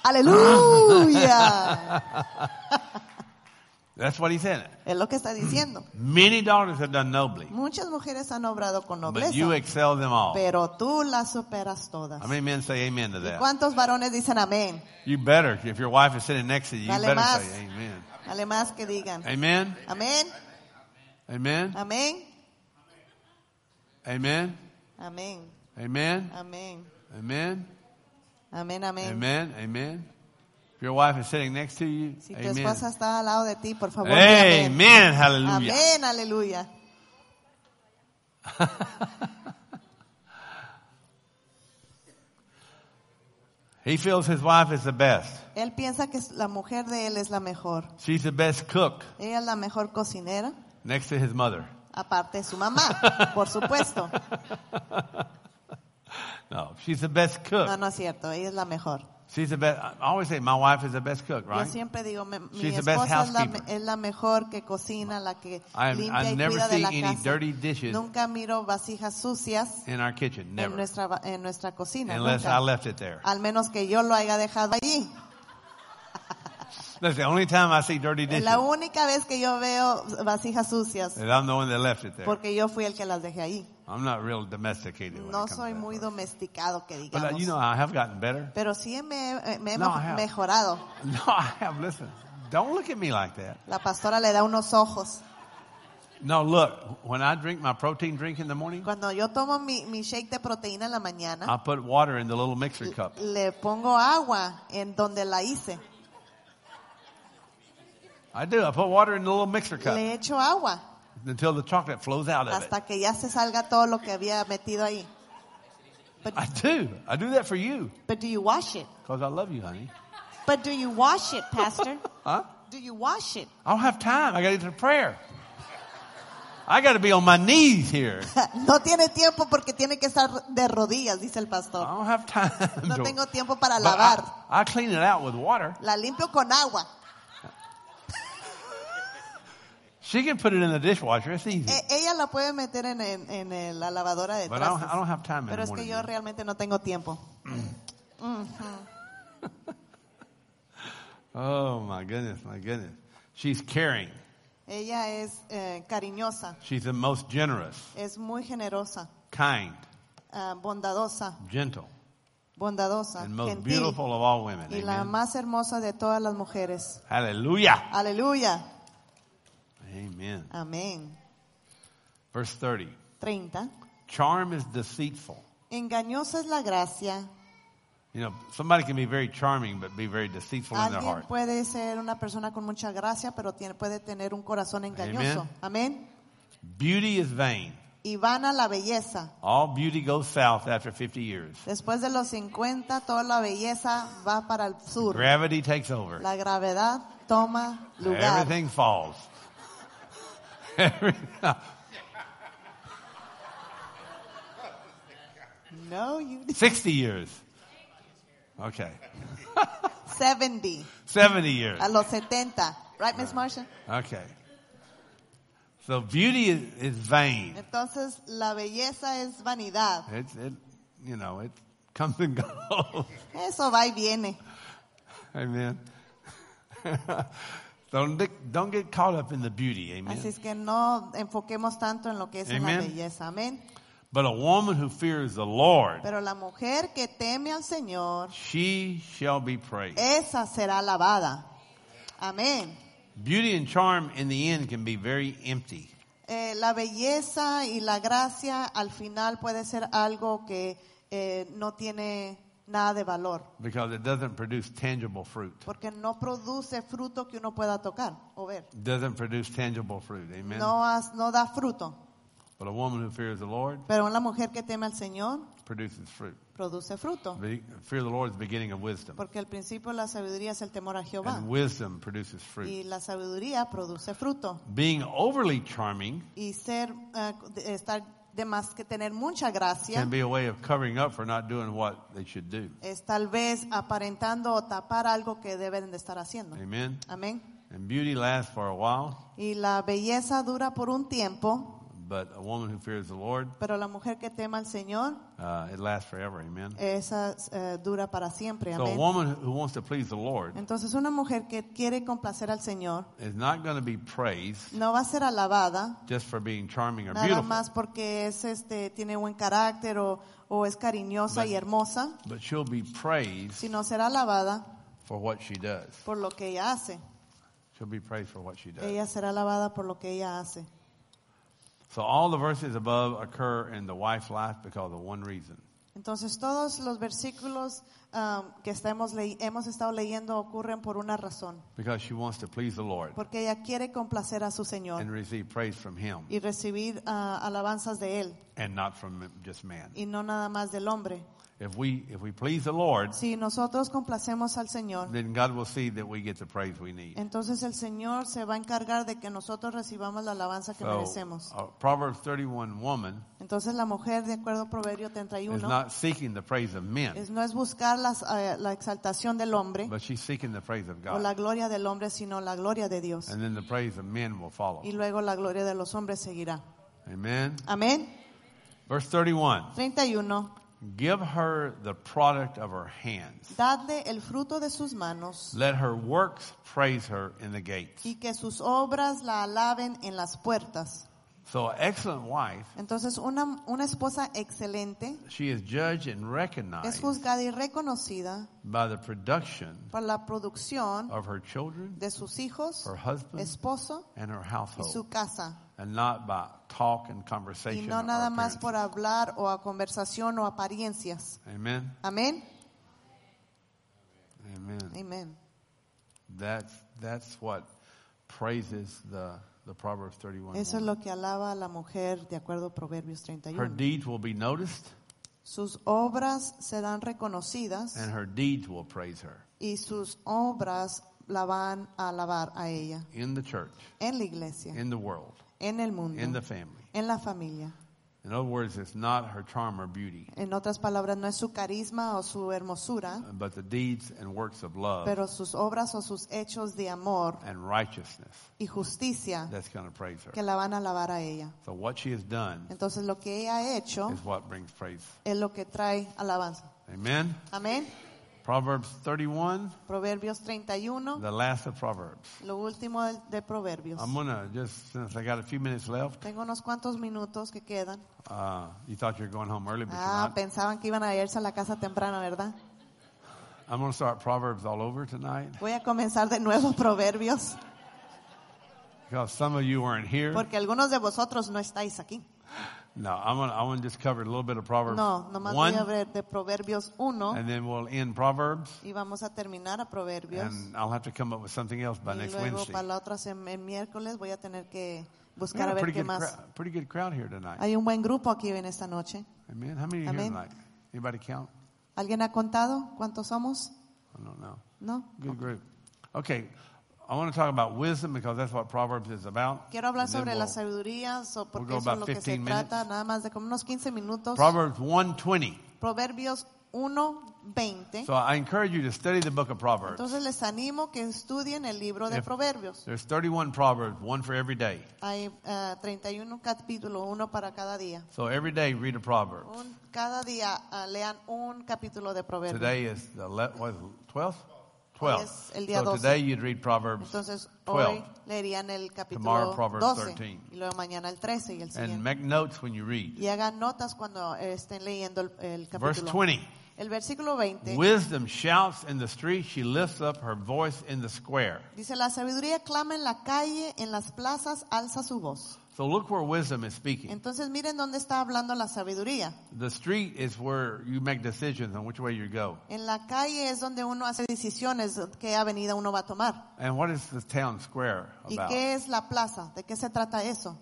Aleluya. That's what he said. Es lo que está diciendo. Many daughters have done nobly, Muchas mujeres han obrado con but nobleza, you excel them all. pero tú las superas todas. How many men say amen to that? ¿Cuántos varones dicen amén? You better, if your wife is sitting next to you, you Dale better más. say amen. Dale más que digan. Amen. Amén. Amen. Amén. Amen. Amén. Amen. Amén. Amen. Amén. Amén. Amen. Amen. If your wife is sitting next to you, Si tu amen. esposa está al lado de ti, por favor, di amén. Amen. Hallelujah. Amén, aleluya. He feels his wife is the best. Él piensa que la mujer de él es la mejor. She's the best cook Ella es la mejor cocinera, next to his mother. aparte de su mamá, por supuesto. No, she's the best cook. No, no es cierto, ella es la mejor. She's the best. I always say my wife is the best cook, Yo right? siempre digo, mi She's the best esposa housekeeper. es la mejor que cocina, la que I limpia y never cuida de see la any casa. dirty dishes Nunca miro vasijas sucias in our kitchen. en Never. nuestra cocina. Unless nunca. I left it there. Al menos que yo lo haya dejado allí. That's the only time I see dirty Es dishes. la única vez que yo veo vasijas sucias, And I'm the one that left it there. porque yo fui el que las dejé ahí. I'm not real domesticated. when it No comes soy to that muy part. domesticado, que But digamos. you know, I have gotten better. Pero sí me he No, I have. mejorado. No, I have. Listen, don't look at me like that. La pastora le da unos ojos. No, look, when I drink my protein drink in the morning, Cuando yo tomo mi shake de proteína en la mañana, I put water in the little mixer cup. le pongo agua en donde la hice. I do. I put water in the little mixer cup Le echo agua until the chocolate flows out of it. hasta que ya se salga todo lo que había metido ahí. I do. I do that for you But do you wash it? because I love you, honey. But do you wash it, Pastor? Huh? Do you wash it? I don't have time. I got to get to prayer. I got to be on my knees here. No tiene tiempo porque tiene que estar de rodillas, dice el I pastor. don't have time. No to- tengo tiempo para But lavar. I clean it out with water. La limpio con agua. She can put it in the dishwasher. It's easy. Ella la puede meter en la lavadora de But I don't trastes. have time in Pero the es que morning. yo realmente no tengo tiempo. Oh, my goodness, my goodness. She's caring. Ella es cariñosa, She's the most generous, es muy generosa, kind, bondadosa, gentle. bondadosa, and most gentil, beautiful of all women. y la Amen. más hermosa de todas las mujeres. Hallelujah. Aleluya. Amen. Amén. Verse 30. 30. Charm is deceitful. Engañosa es la gracia. You know, somebody can be very charming but be very deceitful in their Alguien heart. puede ser una persona con mucha gracia, pero puede tener un corazón engañoso. Amén. Beauty is vain. Y vana la belleza. All beauty goes south after 50 years. Después de los 50, toda la belleza va para el sur. Gravity takes over. La gravedad toma lugar. Everything falls. No, you 60 years. Okay. 70. 70 years. A los 70. Right, Miss Marcia? Okay. So beauty is vain. Entonces, la belleza es vanidad. It comes and goes. Eso va y viene. Amen. Don't get caught up in the beauty. Amen. Así es que no enfoquemos tanto en lo que es en la Amen. belleza. Amén. But a woman who fears the Lord, Pero la mujer que teme al Señor, she shall be praised. esa será alabada. Amén. Beauty and charm in the end can be very empty. La belleza y la gracia al final puede ser algo que no tiene nada de valor. Because it doesn't produce tangible fruit. Porque no produce fruto que uno pueda tocar o ver. It doesn't produce tangible fruit. Amen. No da fruto. But a woman who fears the Lord Pero una mujer que teme al Señor produces fruit. produce fruto. Fear of the Lord is the beginning of wisdom. Porque el principio de la sabiduría es el temor a Jehová. And wisdom produces fruit. Y la sabiduría produce fruto. Being overly charming Y estar de más que tener mucha gracia can be a way of covering up for not doing what they should do. es tal vez aparentando o tapar algo que deben de estar haciendo. Amen. Amén. And beauty lasts for a while, Y la belleza dura por un tiempo, but a woman who fears the Lord, pero la mujer que tema al Señor, it lasts forever. Amen. esa dura para siempre. So a Amén. woman who wants to please the Lord Entonces una mujer que quiere complacer al Señor is not going to be praised no va a ser alabada just for being charming or nada beautiful, más porque tiene buen carácter o es cariñosa y hermosa, but she'll be praised sino será alabada for what she does. por lo que ella hace. She'll be praised for what she does. Ella será alabada por lo que ella hace. So all the verses above occur in the wife's life because of one reason. Entonces todos los versículos que hemos estado leyendo ocurren por una razón. Because she wants to please the Lord Porque ella quiere complacer a su Señor and receive praise from Him y recibir alabanzas de Él and not from just man. y no nada más del hombre. If we please the Lord, Si nosotros complacemos al Señor, then God will see that we get the praise we need. entonces el Señor se va a encargar de que nosotros recibamos la alabanza que So, merecemos. a Proverbs 31 woman Entonces la mujer, de acuerdo a Proverbio is 31, not seeking the praise of men, no es buscar la exaltación del hombre but she's seeking the praise of o la God. gloria del hombre, sino la gloria de Dios. And then the praise of men will follow. Y luego la gloria de los hombres seguirá. Amen. Amén. Verse 31. 31. Give her the product of her hands. Dadle el fruto de sus manos Let her works praise her in the gates. y que sus obras la alaben en las puertas. So an excellent wife, Entonces una esposa excelente she is judged and es recognized juzgada y reconocida by the production por la producción of her children, de sus hijos, her husband, esposo and her y household, su casa. and not by talk and Y conversation no or nada más appearance. por hablar o a conversación o apariencias. Amen. Amén. Amen. Amén. That's what praises the Proverbs 31 Eso es woman. lo que alaba a la mujer de acuerdo a Proverbios Her 31. deeds will be noticed, Sus obras serán reconocidas and her deeds will praise her y sus obras la van a alabar a ella in the church, en la iglesia, in the world, en el mundo, in the family. en la familia. In other words, it's not her charm or beauty, En otras palabras, no es su carisma o su hermosura, but the deeds and works of love pero sus obras o sus hechos de amor and righteousness y justicia that's going to praise her. que la van a alabar a ella. So what she has done Entonces lo que ella ha hecho is what brings praise. es lo que trae alabanza. Amen. Amén. Proverbs 31, Proverbios 31, the last of Proverbs. lo último de Proverbios. I'm gonna just, since I got a few minutes left, Tengo unos cuantos minutos que quedan. you thought you were going home early, but you're not. Pensaban que iban a irse a la casa temprano, ¿verdad? I'm gonna start Proverbs all over tonight Voy a comenzar de nuevo Proverbios, because some of you weren't here. porque algunos de vosotros no estáis aquí. No, I want to just cover a little bit of Proverbs No, nomás voy 1, a ver de Proverbios 1 and then we'll end Proverbs, y vamos a terminar a Proverbios. and I'll have to come up with something else by Y next luego Wednesday. para la otra el miércoles voy a tener que We buscar got a a ver pretty qué good, más. pretty good crowd here tonight. Hay un buen grupo aquí en esta noche. Amen. How many are here Amén. tonight? Anybody count? ¿Alguien ha contado cuántos somos? I don't know. ¿No? Good group. Okay, I want to talk about wisdom because that's what Proverbs is about. Quiero hablar And then sobre la we'll- sabiduría, porque go eso es about lo que se 15 trata, minutes. nada más de como unos 15 minutos. Proverbs 1:20. Proverbios 1:20. So I encourage you to study the book of Proverbs. Entonces les animo que estudien el libro de If- Proverbios. There's 31 Proverbs, one for every day. Hay 31 capítulos, uno para cada día. So every day read a proverb. Cada día lean un capítulo de Proverbios. Today is the 12th? Hoy 12. es el día So 12. today you'd read Proverbs Entonces 12. hoy leerían el capítulo Tomorrow, Proverbs 12 13. y luego mañana el 13 y el and siguiente. make notes when you read. Y hagan notas cuando estén leyendo el Verse capítulo. 20. El versículo 20 Wisdom shouts in the street, she lifts up her voice in the square. dice: la sabiduría clama en la calle, en las plazas alza su voz. So look where wisdom is speaking. Entonces miren dónde está hablando la sabiduría. The street is where you make decisions on which way you go. En la calle es donde uno hace decisiones qué avenida uno va a tomar. And what is the town square ¿Y about? qué es la plaza? ¿De qué se trata eso?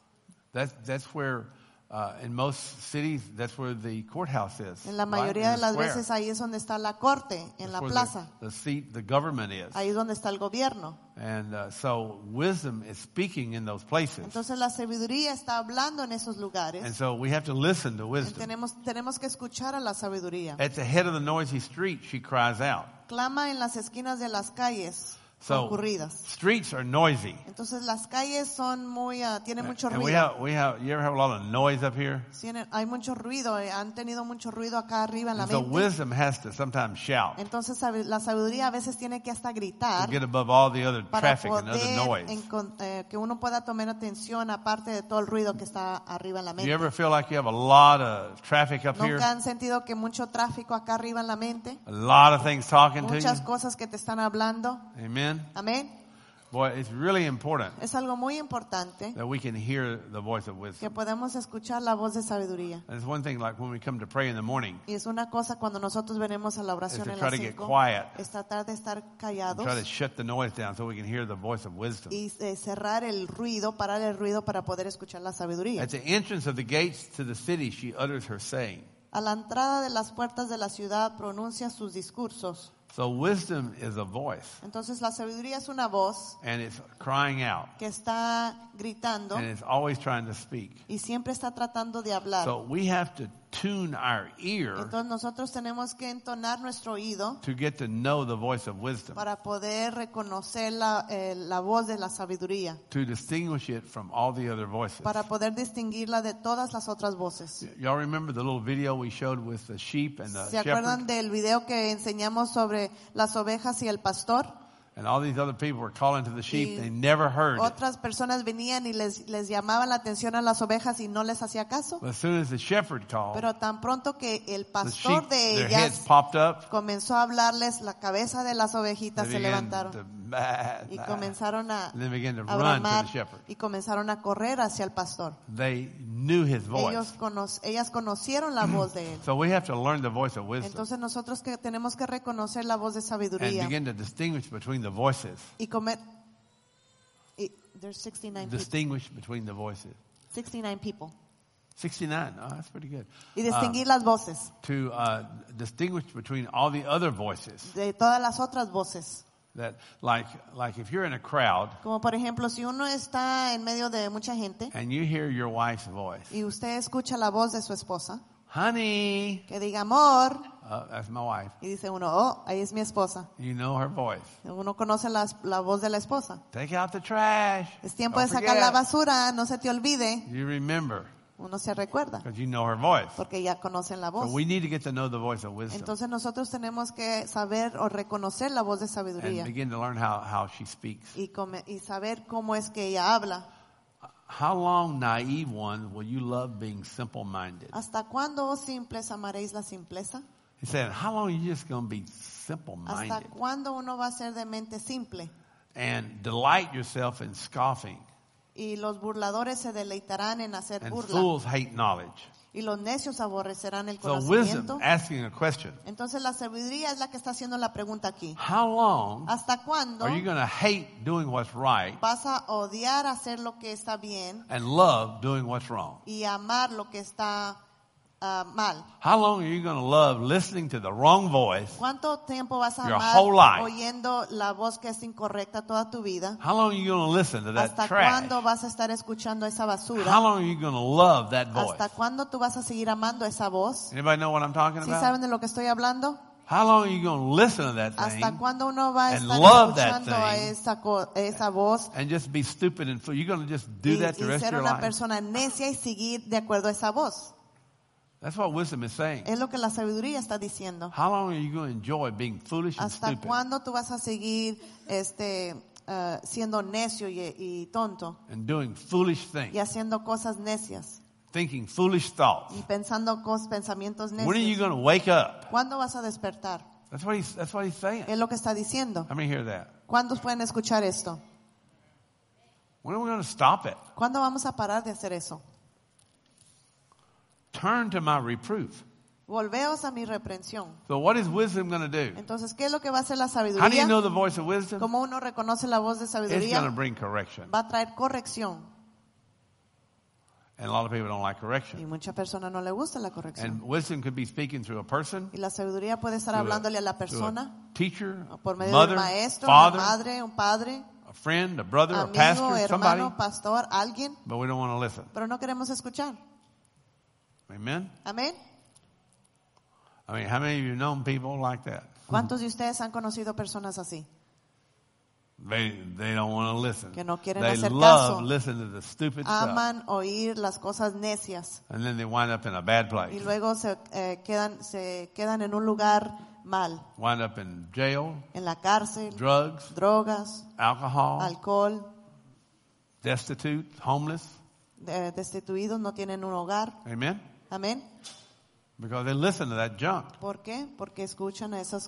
That's where, in most cities, that's where the courthouse is. En la right? mayoría In de the las square. veces ahí es donde está la corte, en That's la where plaza. the seat, the government is. Ahí es donde está el gobierno. And so wisdom is speaking in those places. Entonces la sabiduría está hablando en esos And lugares. so we have to listen to Y wisdom. tenemos que escuchar a la sabiduría. At the head of the noisy street, she cries out. Clama en las esquinas de las calles So concurridas. streets are noisy. Entonces las calles son tienen mucho And ruido. you ever have a lot of noise up here? Hay mucho ruido, han tenido mucho ruido acá arriba en la And so mente. wisdom has to sometimes shout Entonces la sabiduría a veces tiene que hasta to gritar get above all the other para traffic and other poder noise. que uno pueda tomar atención aparte de todo el ruido que está arriba en la Do you mente. ever feel like you have a lot of traffic up here? ¿Nunca han sentido que mucho tráfico acá arriba en la mente? A lot of things talking to Muchas you? cosas que te están hablando. Amen? Amén. Boy, it's really important Es algo muy importante that we can hear the voice of que wisdom. podemos escuchar la voz de sabiduría. And it's one thing like when we come to pray in the morning, Y es una cosa cuando nosotros venimos a la oración is to en try las to get 5, quiet. es tratar de estar and callados try to shut the noise down so we can hear the voice of wisdom. y cerrar el ruido, parar el ruido para poder escuchar la sabiduría. At the entrance of the gates to the city, she utters her saying. A la entrada de las puertas de la ciudad pronuncia sus discursos. So wisdom is a voice, Entonces la sabiduría es una voz and it's crying out, que está gritando and it's always trying to speak. y siempre está tratando de hablar. So we have to tune our ear Entonces nosotros tenemos que entonar nuestro oído to get to know the voice of wisdom, para poder reconocer la voz de la sabiduría, to distinguish it from all the other voices. para poder distinguirla de todas las otras voces. Y'all remember the little video we showed with the sheep and the ¿Se acuerdan shepherd? del video que enseñamos sobre las ovejas y el pastor? And all these other people were calling to the sheep. Y They never heard it. Otras personas venían y les llamaban la atención a las ovejas y no les hacía caso. But as soon as the shepherd called, Pero tan pronto que el the pastor sheep, de their heads ellas popped up. comenzó a hablarles, la cabeza de las ovejitas They se began levantaron to bah, y bah. comenzaron a And they began to a run to bramar the shepherd. y comenzaron a correr hacia el pastor. They knew his voice. Ellas conocieron la voz de él. So we have to learn the voice of wisdom Entonces nosotros tenemos que reconocer la voz de and sabiduría begin to distinguish between the voices. There's 69 Distinguish between the voices. 69 people. 69. Oh, that's pretty good. Y distinguir las voces To distinguish between all the other voices. de todas las otras voces. That like if you're in a crowd Como por ejemplo, si uno está en medio de mucha gente and you hear your wife's voice, y usted escucha la voz de su esposa, honey, que diga amor, that's my wife. y dice uno, oh, ahí es mi esposa. You know her voice. Uno conoce la voz de la esposa. Take out the trash. Es tiempo Don't de sacar la forget. basura, no se te olvide. You remember. Uno se recuerda because you know her voice. porque ya conocen la So voz. we need to get to know the voice of wisdom Entonces nosotros tenemos que saber o reconocer la voz de and sabiduría begin to learn how she speaks. y saber cómo es que ella habla. How long, naive ones, will you love being simple-minded? ¿Hasta cuándo, oh simples, amaréis la simpleza? He said, how long are you just going to be ¿Hasta simple-minded cuándo uno va a ser de mente simple? and delight yourself in scoffing? Y los burladores se deleitarán en hacer And burla. fools hate knowledge. Y los necios aborrecerán el So conocimiento. wisdom, asking a question. Entonces la sabiduría es la que está haciendo la pregunta aquí. How long ¿Hasta cuándo are you going to hate doing what's right vas a odiar hacer lo que está bien and love doing what's wrong? y amar lo que está mal? How long are you going to love listening to the wrong voice? ¿Cuánto tiempo vas a Your amar whole life. oyendo la voz que es incorrecta toda tu vida? How long are you going to listen to that ¿Hasta trash? cuándo vas a estar escuchando esa How basura? long are you going to love that voice? ¿Hasta cuándo tú vas a seguir amando esa voz? Anybody know what I'm talking ¿Sí about? saben de lo que estoy hablando? How long are you going to listen to that thing ¿Hasta cuándo uno va a and estar love that escuchando a thing esa voz and just be stupid and fool? You're going to just do y that the rest of ser your una life? persona necia y seguir de acuerdo a esa voz? That's what wisdom is saying. Es lo que la sabiduría está diciendo. How long are you going to enjoy being foolish and ¿Hasta stupid cuándo tú vas a seguir siendo necio y tonto and doing foolish y things, haciendo cosas necias thinking foolish thoughts? y pensando pensamientos When are you necios? going to wake up? ¿Cuándo vas a despertar? That's what he's saying. Es lo que está diciendo. How many hear that? ¿Cuántos pueden escuchar esto? When are we going to stop it? ¿Cuándo vamos a parar de hacer eso? Turn to my reproof. Volveos a mi reprensión. So what is wisdom going to do? Entonces, ¿qué es lo que va a hacer la How do you sabiduría? know the voice of wisdom? Como uno reconoce la voz de It's going to sabiduría, bring correction. va a traer corrección. And a lot of people don't like Y correction. muchas personas no le gusta la corrección. And wisdom could be speaking through a person, Y la sabiduría puede estar to hablándole a la to persona, a teacher, por medio mother, del maestro, una father, madre, un padre, a friend, a brother, a amigo, pastor, somebody, hermano, pastor, alguien, but we don't want to listen. pero no queremos escuchar. Amen? Amén. I mean, how many of you have known people like that? ¿Cuántos de ustedes han conocido personas así? They don't want to listen. Que no quieren They hacer love caso. listening to the stupid stuff. Aman oír las cosas necias And then they wind up in a bad y place. luego se quedan en un lugar mal, Wind up in jail, en la cárcel, drugs, drogas, alcohol, alcohol, destitute, homeless. destituidos, no tienen un hogar. Amen? Amén. Because they listen to that junk. ¿Por qué? Porque escuchan esa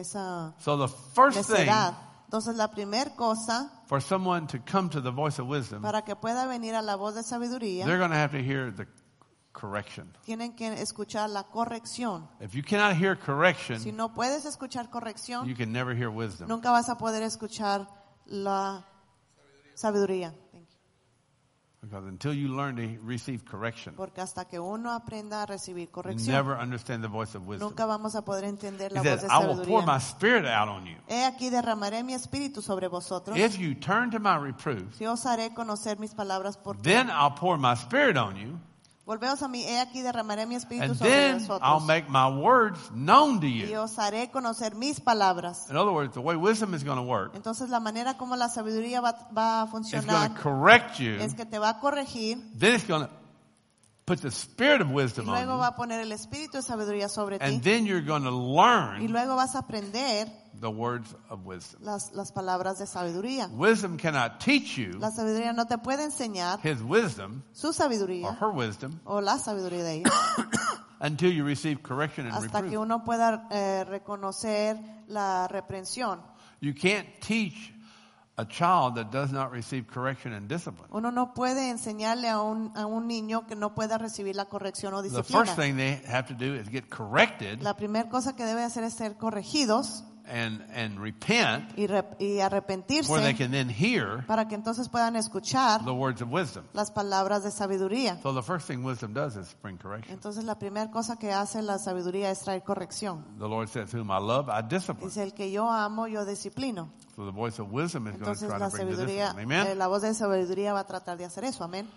So the first thing necedad. Entonces la primera cosa for someone to come to the voice of wisdom, para que pueda venir a la voz de sabiduría, they're going to have to hear the correction. tienen que escuchar la corrección. If you cannot hear Si correction, no puedes escuchar corrección, you can never hear wisdom. nunca vas a poder escuchar la sabiduría. Thank you. Because until you learn to receive correction, Porque hasta que uno aprenda a recibir you corrección, never understand the voice of wisdom. nunca vamos a poder entender He la voz said, de I will pour my sabiduría. spirit out on you. He aquí derramaré mi espíritu sobre vosotros. If you turn to my reproof, Si os haré conocer mis palabras por ti. then I'll pour my spirit on you, Volveos a mí, he aquí derramaré mi espíritu and sobre then I'll vosotros. make my words known to Y you. os haré conocer mis palabras. In other words, the way wisdom is going to work, Entonces la manera como la sabiduría va a it's going to funcionar correct you, es que te va a corregir then it's going to put the spirit of y wisdom luego on va a poner el espíritu de sabiduría sobre you, and ti then you're going to y learn luego vas a aprender the words of wisdom. las palabras de sabiduría. Wisdom cannot teach you La sabiduría no te puede enseñar his wisdom su or sabiduría her wisdom o la sabiduría de ella until you receive correction and hasta que reproof. uno pueda reconocer la reprensión. You can't teach a child that does not receive correction and discipline. Uno no puede enseñarle a un niño que no pueda recibir la corrección o The disciplina. first thing they have to do is get corrected La primera cosa que debe hacer es ser corregidos and repent, y where they arrepentirse can then hear para que entonces puedan escuchar the words of wisdom. las palabras de sabiduría. So the first thing wisdom does is bring correction. Entonces la primera cosa que hace la sabiduría es traer corrección. The Lord says, whom I love, I discipline. Dice, el que yo amo, yo disciplino. So the voice of wisdom is going to Entonces try la to bring the sabiduría, discipline. Amen? la voz de sabiduría va a tratar de hacer eso. Amén.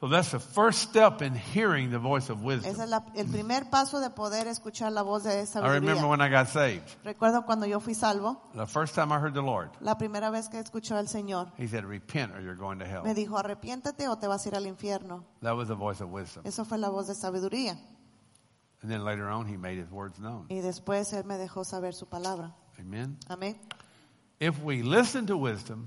So that's the first step in hearing the voice of Ese wisdom. es el primer paso de poder escuchar la voz de I remember sabiduría. when I got saved. Recuerdo cuando yo fui salvo, The first time I heard the Lord, la primera vez que escuché al Señor, He said, repent or you're going to hell. me dijo, arrepiéntate o te vas a ir al infierno. That was the voice of wisdom. Eso fue la voz de sabiduría. And then later on, He made His words known. Y después Él me dejó saber su palabra. Amen. Amén. If we listen to wisdom,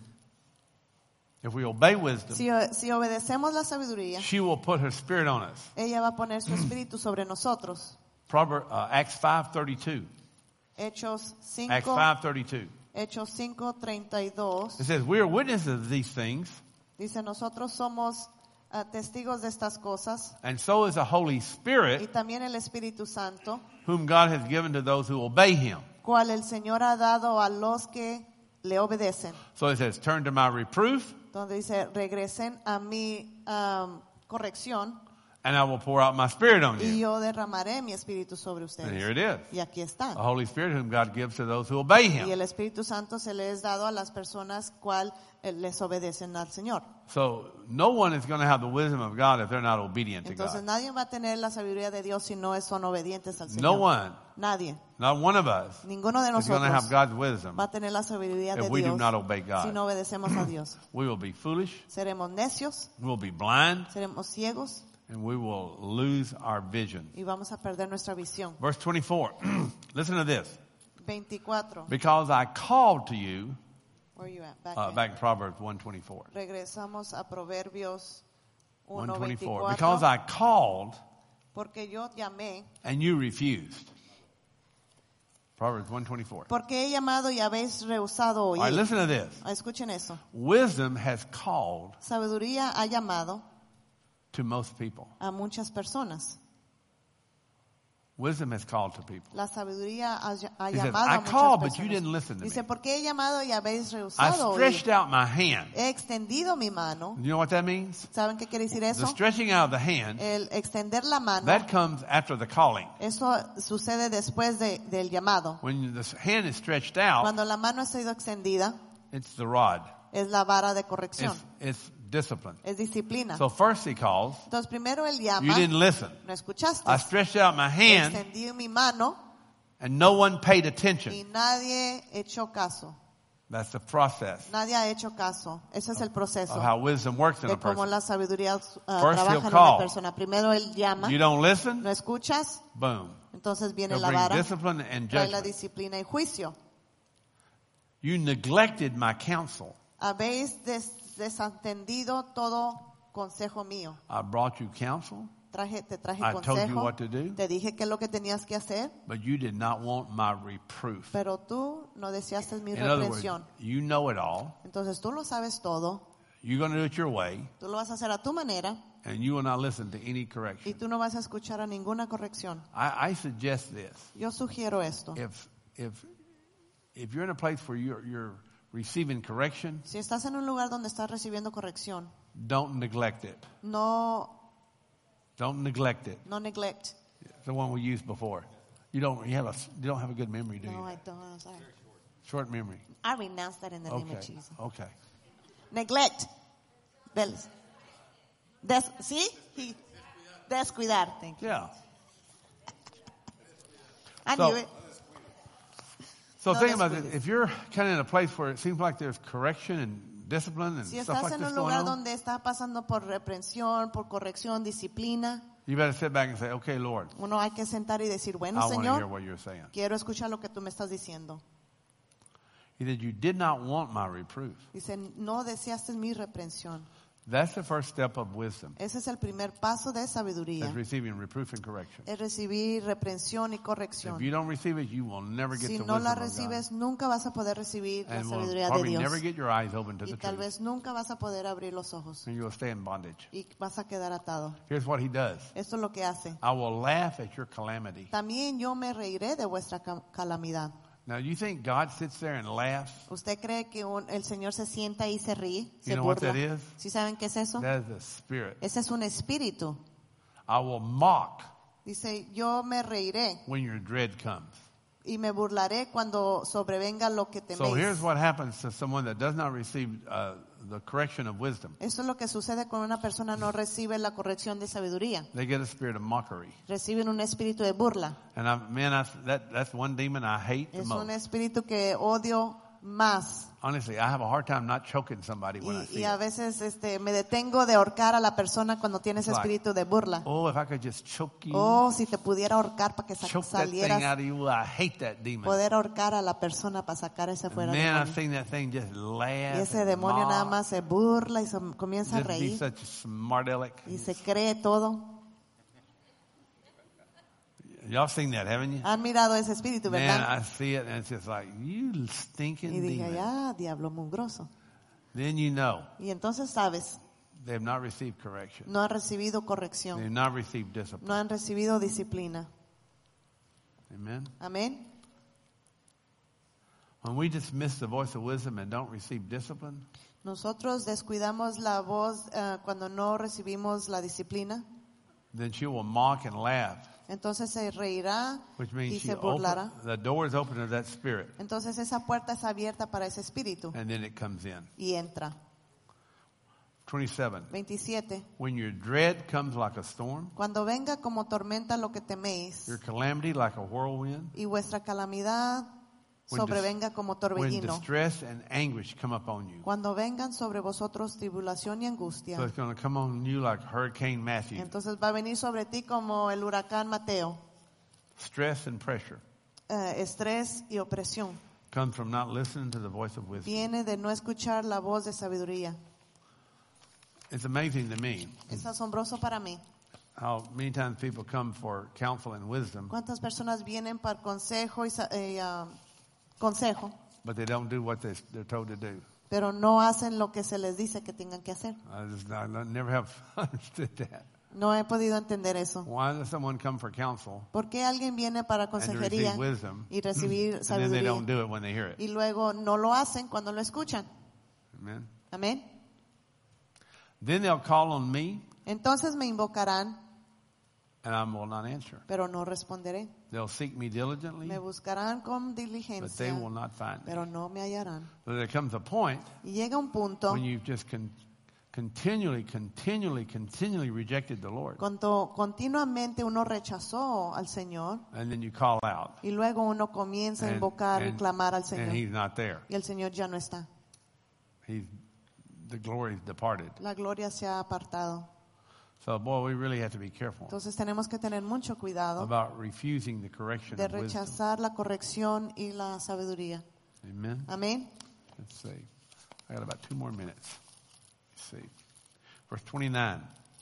if we obey wisdom, Si obedecemos la sabiduría, she will put her spirit on us. ella va a poner su espíritu sobre nosotros. Acts 5:32. Hechos Acts 5, 5:32. Hechos 5:32. It says, we are witnesses of these things, Dice, nosotros somos testigos de estas cosas. and so is the Holy Y Spirit, también el Espíritu Santo, whom God has given to those who obey Him. cual el Señor ha dado a los que le obedecen. So it says, turn to my reproof, Donde dice, regresen a mi corrección and I will pour out my spirit on y you. yo derramaré mi espíritu sobre And here ustedes. it is. Y aquí está. The Holy Spirit whom God gives to those who obey Y Him. el Espíritu Santo se le es dado a las personas cual les obedecen al Señor. So no one is going to have the wisdom of God if they're not obedient to Entonces God. nadie va a tener la sabiduría de Dios si no son obedientes al Señor. No one, Nadie. not one of us, Ninguno de is going to have nosotros God's wisdom va a tener la sabiduría de if we do Dios not obey si God. no obedecemos a Dios. We will be foolish, Seremos necios, we will be blind, seremos ciegos and we will lose our vision. y vamos a perder nuestra visión. Verse 24. Listen to this. 24. Because I called to you, Where are you at? Back in. back in Proverbs 1:24. Regresamos a Proverbios 1:24. Because I called porque yo llamé, and you refused. Proverbs 1:24. porque he llamado y habéis rehusado All right, oír. listen to this. Escuchen eso. Wisdom has called Sabiduría ha llamado to most people. a muchas personas. Wisdom has called to people. La sabiduría ha He says, llamado I a muchas called, but personas. you didn't listen to me. Dice, porque he llamado y habéis I rehusado stretched oír. out my hand. He extendido mi mano. You know what that means? ¿Saben qué quiere decir The eso? stretching out of the hand, El extender la mano. that comes after the calling. Eso sucede después del llamado. When the hand is stretched out, Cuando la mano ha sido extendida, it's the rod. es la vara de corrección. It's discipline. Es disciplina. So first he calls, Entonces primero él you llama, didn't listen. no escuchaste. I stretched out my hand Extendí mi mano and no one paid y attention. nadie echó caso. That's the process Nadie ha hecho caso. Ese es el proceso of how wisdom works in a de cómo person. la sabiduría First trabaja he'll en una call. persona. Primero él llama, You don't listen, no escuchas, boom. entonces viene He'll la bring vara, discipline and trae la judgment. disciplina y juicio. You neglected my counsel. Habéis desatendido todo consejo mío. I brought you counsel, Te traje I told you consejo, what to do. te dije qué es lo que tenías que hacer, but you did not want my reproof. pero tú no deseaste mi In other words, reprensión. you know it all. Entonces tú lo sabes todo, You're going to do it your way, tú lo vas a hacer a tu manera and you will not listen to any y correction. tú no vas a escuchar a ninguna corrección. I suggest this. Yo sugiero esto. If you're in a place where you're receiving correction, Si estás en un lugar donde estás recibiendo corrección, don't neglect it. no Neglect it. neglect. It's the one we used before. You don't have a good memory, do you? No, I don't. I'm sorry. Short memory. I renounce that in the name Okay. of Jesus. Okay. Neglect. ¿Sí? Descuidar. Thank you. Yeah. I So- knew it. So No think about it. descuides. If you're kind of in a place where it seems like there's correction and discipline and Si stuff estás like en this un going lugar on, donde estás pasando por reprensión, por corrección, disciplina, you better sit back and say, okay, Lord, uno hay que sentar y decir, bueno, I want to hear Señor, what you're saying. quiero escuchar lo que tú me estás diciendo. He said, you did not want my reproof. Dice, no deseaste mi reprensión. That's the first step of wisdom, Ese es el primer paso de sabiduría. is receiving reproof and correction. Es recibir reprensión y If corrección. you don't receive it, you will never get Si the no wisdom la of God. recibes, nunca vas a poder recibir la And will sabiduría de probably Dios. never get your eyes open to Y the tal truth. vez nunca vas a poder abrir los ojos. And you will stay in bondage. Y vas a quedar atado. Here's what he does. Esto es lo que hace. I will laugh at your calamity. También yo me reiré de vuestra calamidad. Now, you think God sits there and laughs? ¿Usted cree que el Señor se sienta y se ríe? Se You know what burla. that is? ¿Sí saben qué es eso? That is the Spirit. Ese es un espíritu. I will mock Dice, yo me reiré when your dread comes. y me burlaré cuando sobrevenga lo que So here's teméis. what happens to someone that does not receive the correction of wisdom. Eso es lo que sucede cuando una persona no recibe la corrección de sabiduría. They get a spirit of mockery. Reciben un espíritu de burla. And that's one demon I hate the Es un most. espíritu que odio más. Honestly, I have a hard time not choking somebody when I see Y a it. veces me detengo de ahorcar a la persona cuando tiene ese It's like, espíritu de burla. Oh, if I could just choke you, Oh, si te pudiera ahorcar para que choke that thing salieras, out of you. I hate that demon. poder ahorcar a la persona para sacar ese And fuera man, I've demonio. seen that thing just laugh Y ese and demonio nada mock, más se burla y se comienza a just be reír such a smart aleck. y se cree todo. Y'all seen that, haven't you? Han mirado ese espíritu, Man, ¿verdad? I see it, and it's just like, you stinking Y dije, demon. ya, diablo mugroso. Then you know Y entonces sabes, they have not received correction. no han recibido They have corrección, not received discipline. no han recibido disciplina. Amen. Amén. When we dismiss the voice of wisdom and don't receive discipline, Nosotros descuidamos la voz cuando no recibimos la disciplina. then she will mock and laugh, Entonces se reirá which y means se burlará. the door is open to that spirit, Entonces esa puerta es abierta para ese espíritu and then it comes in. y entra. 27. 27. When your dread comes like a storm, Cuando venga como tormenta lo que teméis your calamity like a whirlwind, y vuestra calamidad When sobrevenga como when torbellino. distress and anguish come upon you. Cuando vengan sobre vosotros tribulación y angustia. So it's going to come on you like Hurricane Matthew. Entonces va a venir sobre ti como el huracán Mateo. Stress and pressure Estrés y opresión. comes from not listening to the voice of wisdom. Viene de no escuchar la voz de sabiduría. It's amazing to me Es asombroso para mí. how many times people come for counsel and wisdom, ¿Cuántas personas vienen para consejo consejo, but they don't do what they're told to do. pero no hacen lo que se les dice que tengan que hacer? I never have understood that. No he podido entender eso. Why does someone come for counsel ¿Por qué alguien viene para and to consejería receive wisdom, y recibir and then they sabiduría don't do it when they hear it? y luego no lo hacen cuando lo escuchan? Amen. Amén. Then they'll call on me, Entonces me invocarán, and I will not answer. pero no responderé. They'll seek me diligently, Me buscarán con but they diligencia, will not find me. pero no me hallarán. So there comes a point Y llega un punto when you've just continually rejected the Lord, cuando continuamente uno rechazó al Señor and then you call out, y luego uno comienza a invocar y clamar al and Señor He's not there. y el Señor ya no está. The glory's departed. La gloria se ha apartado. So, boy, we really have to be careful Entonces tenemos que tener mucho cuidado about refusing the correction de of wisdom. rechazar la corrección y la sabiduría. Amen. Amén. Let's see. I got about 2 more minutes. Let's see. Verse 29.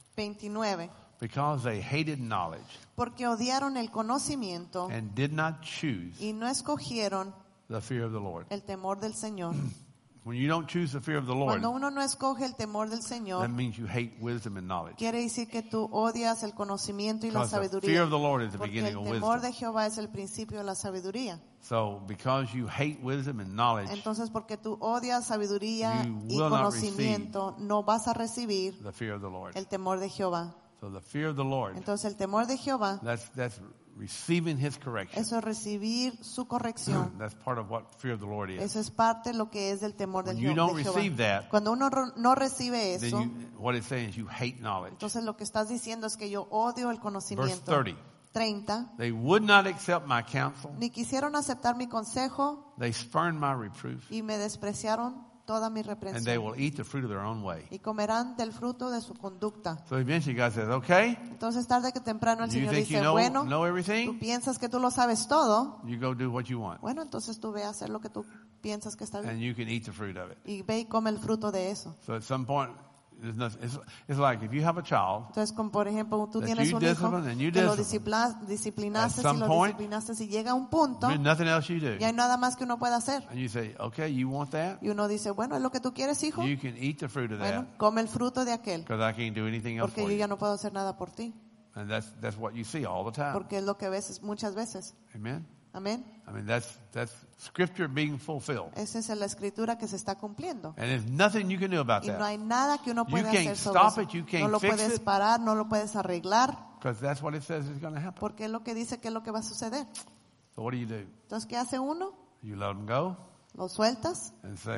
29. Because they hated knowledge Porque odiaron el conocimiento and did not choose y no escogieron the fear of the Lord. el temor del Señor. When you don't choose the fear of the Lord, Cuando uno no escoge el temor del that Señor, means you hate wisdom and knowledge. quiere decir que tú odias el conocimiento y la Because the fear sabiduría. of the Lord is the Porque beginning el of temor wisdom. de Jehová es el principio de la sabiduría. So, because you hate wisdom and knowledge, Entonces, porque tú odias sabiduría You y will not conocimiento, no vas a recibir the fear of the Lord. el temor de Jehová. So, the fear of the Lord, Entonces, el temor de Jehová, that's receiving His correction. eso es recibir su corrección. That's part of what fear of the Lord is. Eso es parte de lo que es del temor When de you don't Jehová. receive that, Cuando uno no recibe then eso, what it's saying is you hate knowledge. entonces lo que estás diciendo es que yo odio el Verse conocimiento. 30. 30. They would not accept my counsel. Ni quisieron aceptar mi consejo They spurned my reproof. y me despreciaron toda mi And they reprensión. will eat the fruit of their own way. Y comerán del fruto de su conducta. So eventually God says, okay, Entonces tarde que temprano el you Señor think you dice, bueno, know tú everything? piensas que tú lo sabes todo. You go do what you want. Bueno, entonces tú ve a hacer lo que tú piensas que está bien. And you can eat the fruit of it. Y ve y come el fruto de eso. So at some point, there's nothing, it's like if you have a child, Entonces, como por ejemplo, tú That tienes you un hijo discipline and you que lo discipline. disciplinaste At y some lo point, disciplinaste y llega a un punto there's nothing else you do. y hay nada más que uno puede hacer. And you say, okay, you want that? Y uno dice, bueno, es lo que tú quieres, hijo. You can eat the fruit of Bueno, that come el fruto de aquel. because I can't do anything else Porque for yo ya you. no puedo hacer nada por ti. And that's what you see all the time. Porque es lo que ves muchas veces. Amen? Amén. I mean, that's scripture being fulfilled. Esa es la escritura que se está cumpliendo. And there's nothing you can do about Y no that hay nada que uno You pueda can't hacer sobre stop eso. it, you can't No lo fix puedes it. parar, no lo puedes arreglar. because that's what it says is going to happen. Porque es lo que dice que es lo que va a suceder. So what do? Entonces, ¿qué hace uno? You let them go Lo sueltas and say,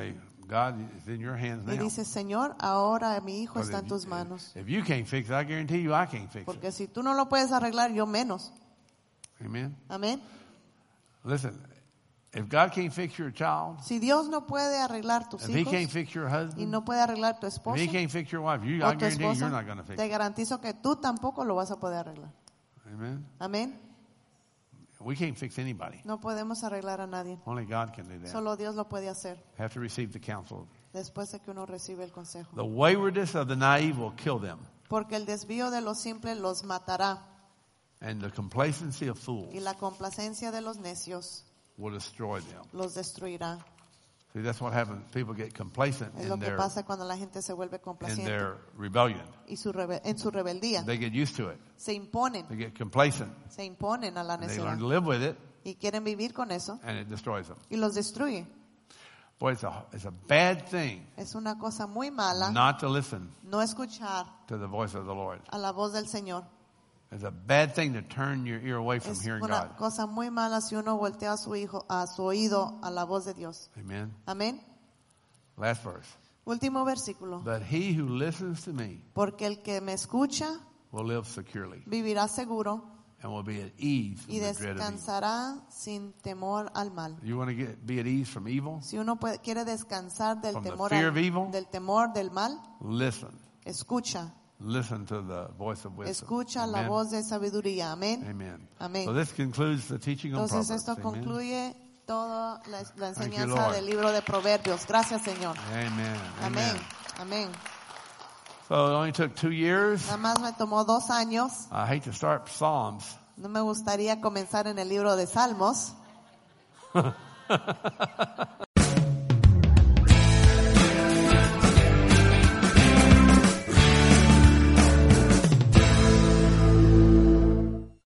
God, it's in your hands Y now. dices, Señor, ahora mi hijo Because está en tus manos. if you can't fix it, I guarantee you I can't fix it. Porque si tú no lo puedes arreglar, yo menos. Amen. Amén. Listen, if God can't fix your child, Si Dios no puede arreglar tus if He can't hijos fix your y husband, no puede arreglar tu if esposo He can't fix your wife, I o tu guarantee you you're esposa, not going to fix te it. garantizo que tú tampoco lo vas a poder arreglar. Amen. Amén. We can't fix anybody. No podemos arreglar a nadie. Only God can do that. Solo Dios lo puede hacer Have to receive the counsel. después de que uno recibe el consejo. The waywardness of the naive will kill them, Porque el desvío de los simples los matará and the complacency of fools y la complacencia de los necios will destroy them. los destruirá. See, that's what happens. People get complacent Es lo in que pasa cuando la gente se vuelve complaciente rebellion. y en su rebeldía. They get used to it. Se imponen Se imponen a la and they necedad learn to live with it, y quieren vivir con eso and it destroys them. y los destruye. Boy, it's a bad thing Es una cosa muy mala not to listen no escuchar to the voice of the Lord. a la voz del Señor. It's a bad thing to turn your ear away from Es hearing una God. cosa muy mala si uno voltea a su oído a la voz de Dios. Amen. Amén. Last verse. Último versículo. But he who listens to me Porque el que me escucha will live securely vivirá seguro and will be at ease from y the dread of evil. descansará sin temor al mal. You want to be at ease from evil? Si uno quiere descansar del From the temor, fear of evil? del temor del mal, Listen. escucha. Listen to the voice of wisdom. Escucha la Amen. voz de sabuería. Amén. Amen. Amén. So this concludes the teaching on Entonces Proverbs. esto Amen. concluye toda la you, enseñanza Lord. del libro de Proverbios. Gracias, Señor. Amen. Amén. Amén. So it only took 2 years. Nada más me tomó 2 años. I hate to start Psalms. No me gustaría comenzar en el libro de Salmos.